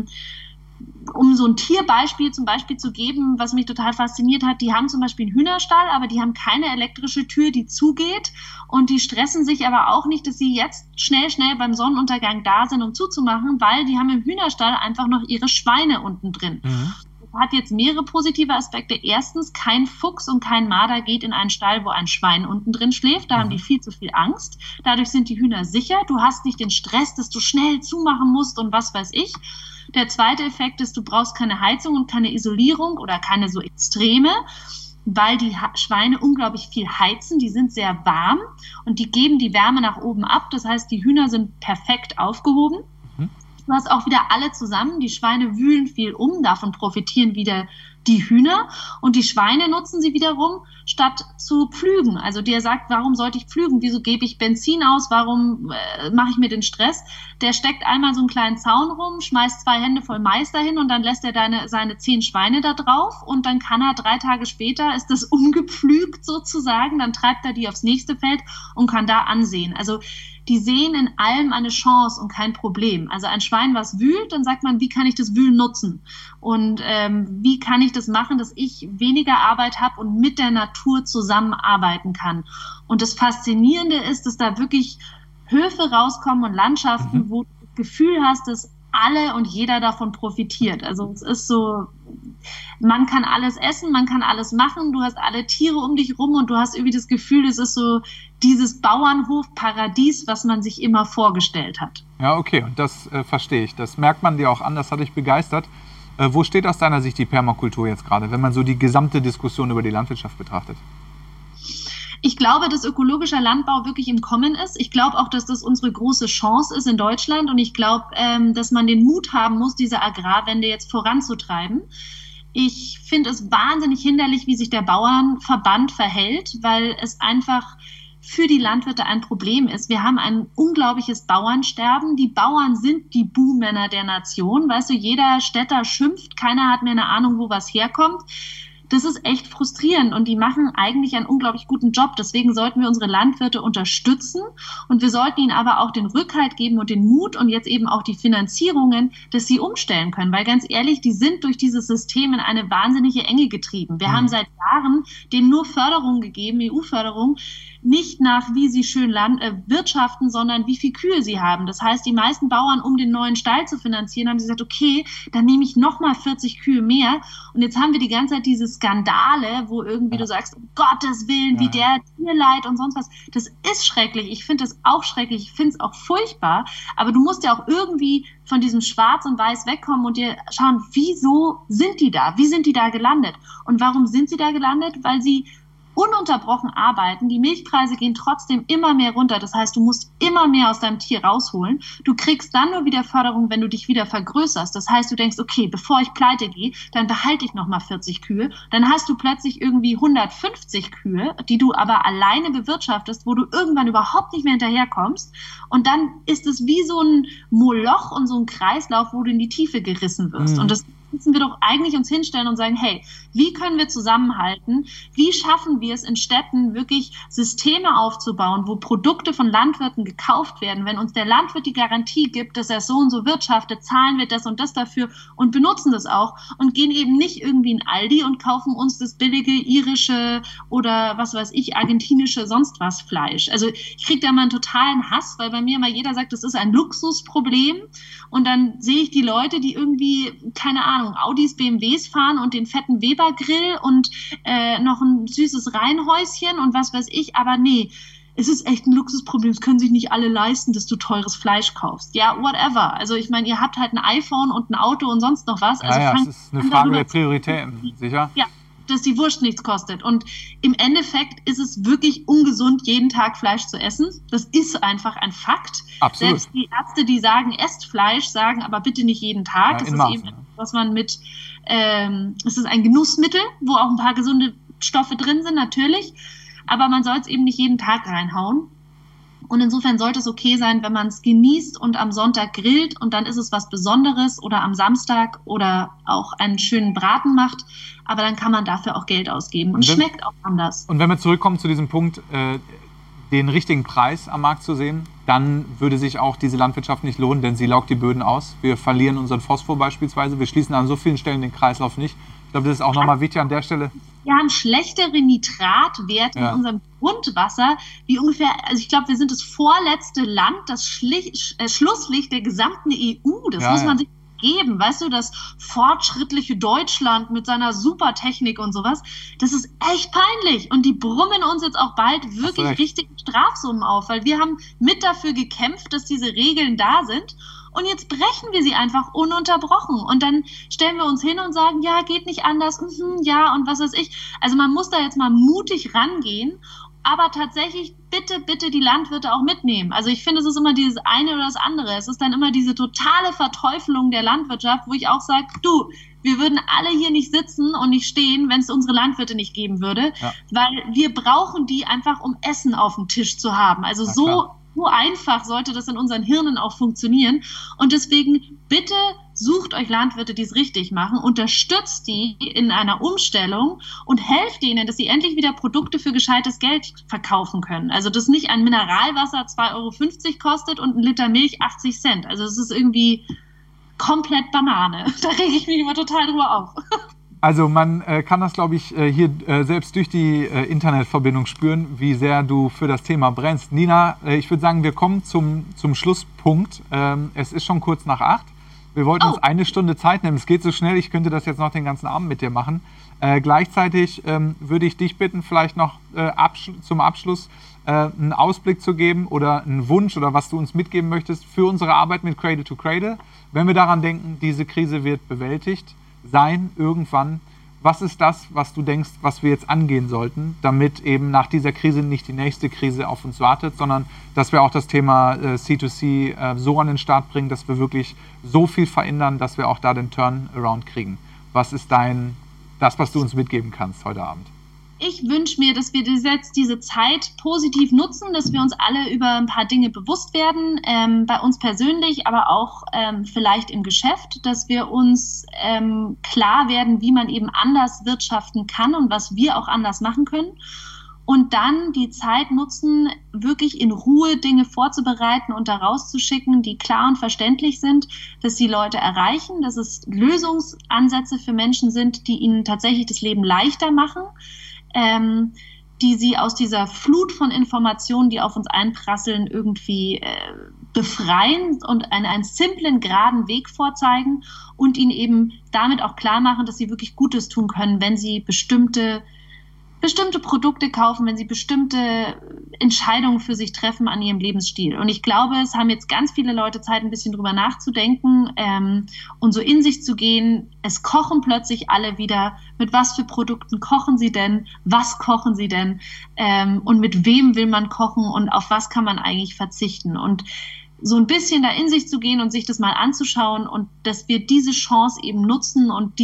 um so ein Tierbeispiel zum Beispiel zu geben, was mich total fasziniert hat, die haben zum Beispiel einen Hühnerstall, aber die haben keine elektrische Tür, die zugeht und die stressen sich aber auch nicht, dass sie jetzt schnell beim Sonnenuntergang da sind, um zuzumachen, weil die haben im Hühnerstall einfach noch ihre Schweine unten drin. Das hat jetzt mehrere positive Aspekte. Erstens, kein Fuchs und kein Marder geht in einen Stall, wo ein Schwein unten drin schläft. Da haben die viel zu viel Angst. Dadurch sind die Hühner sicher. Du hast nicht den Stress, dass du schnell zumachen musst und was weiß ich. Der zweite Effekt ist, du brauchst keine Heizung und keine Isolierung oder keine so extreme, weil die Schweine unglaublich viel heizen. Die sind sehr warm und die geben die Wärme nach oben ab. Das heißt, die Hühner sind perfekt aufgehoben. Du hast auch wieder alle zusammen. Die Schweine wühlen viel um, davon profitieren wieder die Hühner und die Schweine nutzen sie wiederum, statt zu pflügen. Also der sagt, warum sollte ich pflügen? Wieso gebe ich Benzin aus? Warum mache ich mir den Stress? Der steckt einmal so einen kleinen Zaun rum, schmeißt 2 Hände voll Mais dahin und dann lässt er seine 10 Schweine da drauf und dann kann er 3 Tage später, ist das umgepflügt sozusagen, dann treibt er die aufs nächste Feld und kann da ansehen. Also die sehen in allem eine Chance und kein Problem. Also ein Schwein, was wühlt, dann sagt man, wie kann ich das Wühlen nutzen? Und wie kann ich das machen, dass ich weniger Arbeit habe und mit der Natur zusammenarbeiten kann? Und das Faszinierende ist, dass da wirklich Höfe rauskommen und Landschaften, wo du das Gefühl hast, dass alle und jeder davon profitiert. Also es ist so, man kann alles essen, man kann alles machen, du hast alle Tiere um dich rum und du hast irgendwie das Gefühl, es ist so dieses Bauernhof-Paradies, was man sich immer vorgestellt hat. Ja, okay, und das verstehe ich. Das merkt man dir auch an, das hat dich begeistert. Wo steht aus deiner Sicht die Permakultur jetzt gerade, wenn man so die gesamte Diskussion über die Landwirtschaft betrachtet? Ich glaube, dass ökologischer Landbau wirklich im Kommen ist. Ich glaube auch, dass das unsere große Chance ist in Deutschland. Und ich glaube, dass man den Mut haben muss, diese Agrarwende jetzt voranzutreiben. Ich finde es wahnsinnig hinderlich, wie sich der Bauernverband verhält, weil es einfach für die Landwirte ein Problem ist. Wir haben ein unglaubliches Bauernsterben. Die Bauern sind die Buhmänner der Nation. Weißt du, jeder Städter schimpft, keiner hat mehr eine Ahnung, wo was herkommt. Das ist echt frustrierend und die machen eigentlich einen unglaublich guten Job. Deswegen sollten wir unsere Landwirte unterstützen und wir sollten ihnen aber auch den Rückhalt geben und den Mut und jetzt eben auch die Finanzierungen, dass sie umstellen können. Weil ganz ehrlich, die sind durch dieses System in eine wahnsinnige Enge getrieben. Wir haben seit Jahren denen nur Förderung gegeben, EU-Förderung, nicht nach, wie sie schön wirtschaften, sondern wie viel Kühe sie haben. Das heißt, die meisten Bauern, um den neuen Stall zu finanzieren, haben gesagt, okay, dann nehme ich nochmal 40 Kühe mehr. Und jetzt haben wir die ganze Zeit diese Skandale, wo irgendwie du sagst, um Gottes Willen, wie der Tierleid und sonst was. Das ist schrecklich. Ich finde das auch schrecklich. Ich finde es auch furchtbar. Aber du musst ja auch irgendwie von diesem Schwarz und Weiß wegkommen und dir schauen, wieso sind die da? Wie sind die da gelandet? Und warum sind sie da gelandet? Weil sie ununterbrochen arbeiten. Die Milchpreise gehen trotzdem immer mehr runter. Das heißt, du musst immer mehr aus deinem Tier rausholen. Du kriegst dann nur wieder Förderung, wenn du dich wieder vergrößerst. Das heißt, du denkst, okay, bevor ich pleite gehe, dann behalte ich nochmal 40 Kühe. Dann hast du plötzlich irgendwie 150 Kühe, die du aber alleine bewirtschaftest, wo du irgendwann überhaupt nicht mehr hinterherkommst. Und dann ist es wie so ein Moloch und so ein Kreislauf, wo du in die Tiefe gerissen wirst. Und das müssen wir doch eigentlich uns hinstellen und sagen, hey, wie können wir zusammenhalten? Wie schaffen wir es in Städten wirklich Systeme aufzubauen, wo Produkte von Landwirten gekauft werden? Wenn uns der Landwirt die Garantie gibt, dass er so und so wirtschaftet, zahlen wir das und das dafür und benutzen das auch und gehen eben nicht irgendwie in Aldi und kaufen uns das billige irische oder was weiß ich, argentinische sonst was Fleisch. Also ich kriege da mal einen totalen Hass, weil bei mir immer jeder sagt, das ist ein Luxusproblem und dann sehe ich die Leute, die irgendwie, keine Ahnung, Audis, BMWs fahren und den fetten Weber-Grill und noch ein süßes Reihenhäuschen und was weiß ich. Aber nee, es ist echt ein Luxusproblem. Es können sich nicht alle leisten, dass du teures Fleisch kaufst. Ja, whatever. Also ich meine, ihr habt halt ein iPhone und ein Auto und sonst noch was. Also es ist eine Frage der Prioritäten, sicher. Ja, dass die Wurst nichts kostet. Und im Endeffekt ist es wirklich ungesund, jeden Tag Fleisch zu essen. Das ist einfach ein Fakt. Absolut. Selbst die Ärzte, die sagen, esst Fleisch, sagen aber bitte nicht jeden Tag. Ja, das ist eben, was man mit, es ist ein Genussmittel, wo auch ein paar gesunde Stoffe drin sind, natürlich. Aber man soll es eben nicht jeden Tag reinhauen. Und insofern sollte es okay sein, wenn man es genießt und am Sonntag grillt und dann ist es was Besonderes oder am Samstag oder auch einen schönen Braten macht. Aber dann kann man dafür auch Geld ausgeben und schmeckt auch anders. Und wenn wir zurückkommen zu diesem Punkt, den richtigen Preis am Markt zu sehen, dann würde sich auch diese Landwirtschaft nicht lohnen, denn sie laugt die Böden aus. Wir verlieren unseren Phosphor beispielsweise. Wir schließen an so vielen Stellen den Kreislauf nicht. Ich glaube, das ist auch nochmal wichtig an der Stelle. Wir haben schlechtere Nitratwerte in unserem Grundwasser, wie ungefähr, also ich glaube, wir sind das vorletzte Land, das Schlusslicht der gesamten EU. Das muss man sich geben, weißt du, das fortschrittliche Deutschland mit seiner Supertechnik und sowas, das ist echt peinlich und die brummen uns jetzt auch bald wirklich richtige Strafsummen auf, weil wir haben mit dafür gekämpft, dass diese Regeln da sind und jetzt brechen wir sie einfach ununterbrochen und dann stellen wir uns hin und sagen, ja, geht nicht anders, ja und was weiß ich. Also man muss da jetzt mal mutig rangehen, aber tatsächlich bitte die Landwirte auch mitnehmen. Also ich finde, es ist immer dieses eine oder das andere. Es ist dann immer diese totale Verteufelung der Landwirtschaft, wo ich auch sage, du, wir würden alle hier nicht sitzen und nicht stehen, wenn es unsere Landwirte nicht geben würde, weil wir brauchen die einfach, um Essen auf dem Tisch zu haben. Also so einfach sollte das in unseren Hirnen auch funktionieren. Und deswegen bitte sucht euch Landwirte, die es richtig machen, unterstützt die in einer Umstellung und helft denen, dass sie endlich wieder Produkte für gescheites Geld verkaufen können. Also dass nicht ein Mineralwasser 2,50 € kostet und ein Liter Milch 80 Cent. Also es ist irgendwie komplett Banane. Da rege ich mich immer total drüber auf. Also man kann das, glaube ich, hier selbst durch die Internetverbindung spüren, wie sehr du für das Thema brennst. Nina, ich würde sagen, wir kommen zum Schlusspunkt. Es ist schon kurz nach 8. Wir wollten uns eine Stunde Zeit nehmen. Es geht so schnell, ich könnte das jetzt noch den ganzen Abend mit dir machen. Gleichzeitig würde ich dich bitten, vielleicht noch zum Abschluss einen Ausblick zu geben oder einen Wunsch oder was du uns mitgeben möchtest für unsere Arbeit mit Cradle to Cradle. Wenn wir daran denken, diese Krise wird bewältigt sein irgendwann. Was ist das, was du denkst, was wir jetzt angehen sollten, damit eben nach dieser Krise nicht die nächste Krise auf uns wartet, sondern dass wir auch das Thema C2C so an den Start bringen, dass wir wirklich so viel verändern, dass wir auch da den Turnaround kriegen? Was ist das, was du uns mitgeben kannst heute Abend? Ich wünsche mir, dass wir jetzt diese Zeit positiv nutzen, dass wir uns alle über ein paar Dinge bewusst werden, bei uns persönlich, aber auch vielleicht im Geschäft, dass wir uns klar werden, wie man eben anders wirtschaften kann und was wir auch anders machen können. Und dann die Zeit nutzen, wirklich in Ruhe Dinge vorzubereiten und da rauszuschicken, die klar und verständlich sind, dass die Leute erreichen, dass es Lösungsansätze für Menschen sind, die ihnen tatsächlich das Leben leichter machen, die sie aus dieser Flut von Informationen, die auf uns einprasseln, irgendwie befreien und einen simplen, geraden Weg vorzeigen und ihnen eben damit auch klar machen, dass sie wirklich Gutes tun können, wenn sie bestimmte Produkte kaufen, wenn sie bestimmte Entscheidungen für sich treffen an ihrem Lebensstil. Und ich glaube, es haben jetzt ganz viele Leute Zeit, ein bisschen drüber nachzudenken und so in sich zu gehen. Es kochen plötzlich alle wieder. Mit was für Produkten kochen sie denn? Was kochen sie denn? Und mit wem will man kochen? Und auf was kann man eigentlich verzichten? Und so ein bisschen da in sich zu gehen und sich das mal anzuschauen und dass wir diese Chance eben nutzen und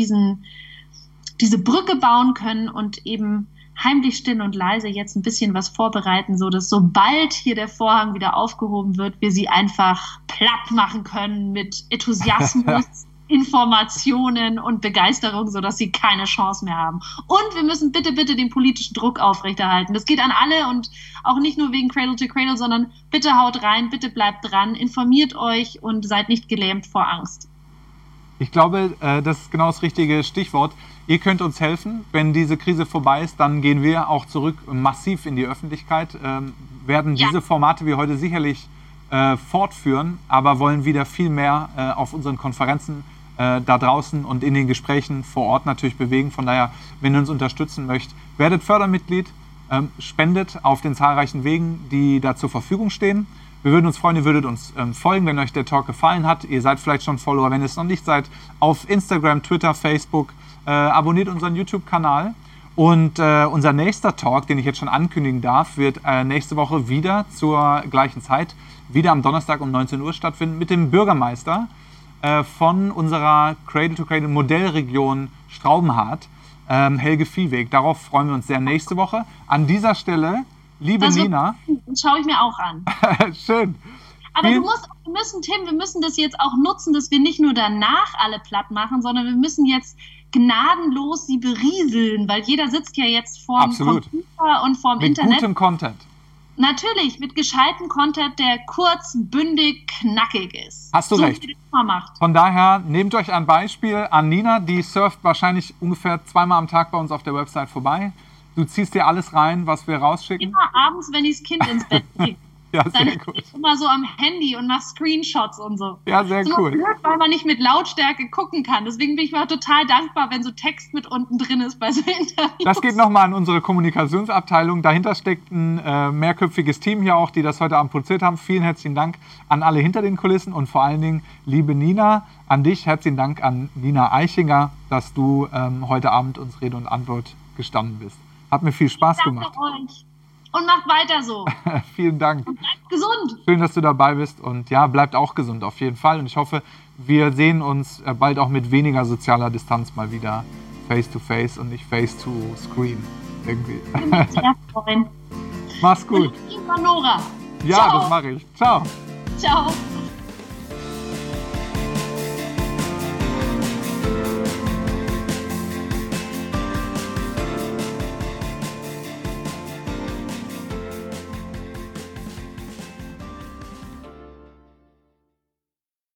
diese Brücke bauen können und eben heimlich still und leise jetzt ein bisschen was vorbereiten, so dass sobald hier der Vorhang wieder aufgehoben wird, wir sie einfach platt machen können mit Enthusiasmus, Informationen und Begeisterung, sodass sie keine Chance mehr haben. Und wir müssen bitte den politischen Druck aufrechterhalten. Das geht an alle und auch nicht nur wegen Cradle to Cradle, sondern bitte haut rein, bitte bleibt dran, informiert euch und seid nicht gelähmt vor Angst. Ich glaube, das ist genau das richtige Stichwort. Ihr könnt uns helfen. Wenn diese Krise vorbei ist, dann gehen wir auch zurück massiv in die Öffentlichkeit, werden diese Formate wie heute sicherlich fortführen, aber wollen wieder viel mehr auf unseren Konferenzen da draußen und in den Gesprächen vor Ort natürlich bewegen. Von daher, wenn ihr uns unterstützen möchtet, werdet Fördermitglied, spendet auf den zahlreichen Wegen, die da zur Verfügung stehen. Wir würden uns freuen, ihr würdet uns folgen, wenn euch der Talk gefallen hat. Ihr seid vielleicht schon Follower, wenn ihr es noch nicht seid, auf Instagram, Twitter, Facebook. Abonniert unseren YouTube-Kanal. Und unser nächster Talk, den ich jetzt schon ankündigen darf, wird nächste Woche wieder zur gleichen Zeit, wieder am Donnerstag um 19 Uhr stattfinden, mit dem Bürgermeister von unserer Cradle-to-Cradle Modellregion Straubenhardt, Helge Viehweg. Darauf freuen wir uns sehr nächste Woche. An dieser Stelle, liebe Nina. Das schaue ich mir auch an. Schön. Aber wir müssen das jetzt auch nutzen, dass wir nicht nur danach alle platt machen, sondern wir müssen jetzt gnadenlos sie berieseln, weil jeder sitzt ja jetzt vorm Computer und vorm Internet. Mit gutem Content. Natürlich, mit gescheitem Content, der kurz, bündig, knackig ist. Hast du recht. Wie das immer macht. Von daher, nehmt euch ein Beispiel an Nina, die surft wahrscheinlich ungefähr 2-mal am Tag bei uns auf der Website vorbei. Du ziehst dir alles rein, was wir rausschicken. Immer abends, wenn ich das Kind ins Bett kriege. Ja, dann sehr gut. bin ich immer so am Handy und mache Screenshots und so. Ja, sehr cool. Blöd, weil man nicht mit Lautstärke gucken kann. Deswegen bin ich mal total dankbar, wenn so Text mit unten drin ist bei so Interviews. Das geht nochmal an unsere Kommunikationsabteilung. Dahinter steckt ein mehrköpfiges Team hier auch, die das heute Abend produziert haben. Vielen herzlichen Dank an alle hinter den Kulissen und vor allen Dingen, liebe Nina, an dich herzlichen Dank an Nina Eichinger, dass du heute Abend uns Rede und Antwort gestanden bist. Hat mir viel Spaß gemacht. Danke euch. Und macht weiter so. Vielen Dank. Und bleibt gesund. Schön, dass du dabei bist und ja, bleibt auch gesund auf jeden Fall. Und ich hoffe, wir sehen uns bald auch mit weniger sozialer Distanz mal wieder face to face und nicht face to screen irgendwie. Ich bin mich sehr freuen. Mach's gut. Und Nora. Ja, Ciao. das mache ich. Ciao. Ciao.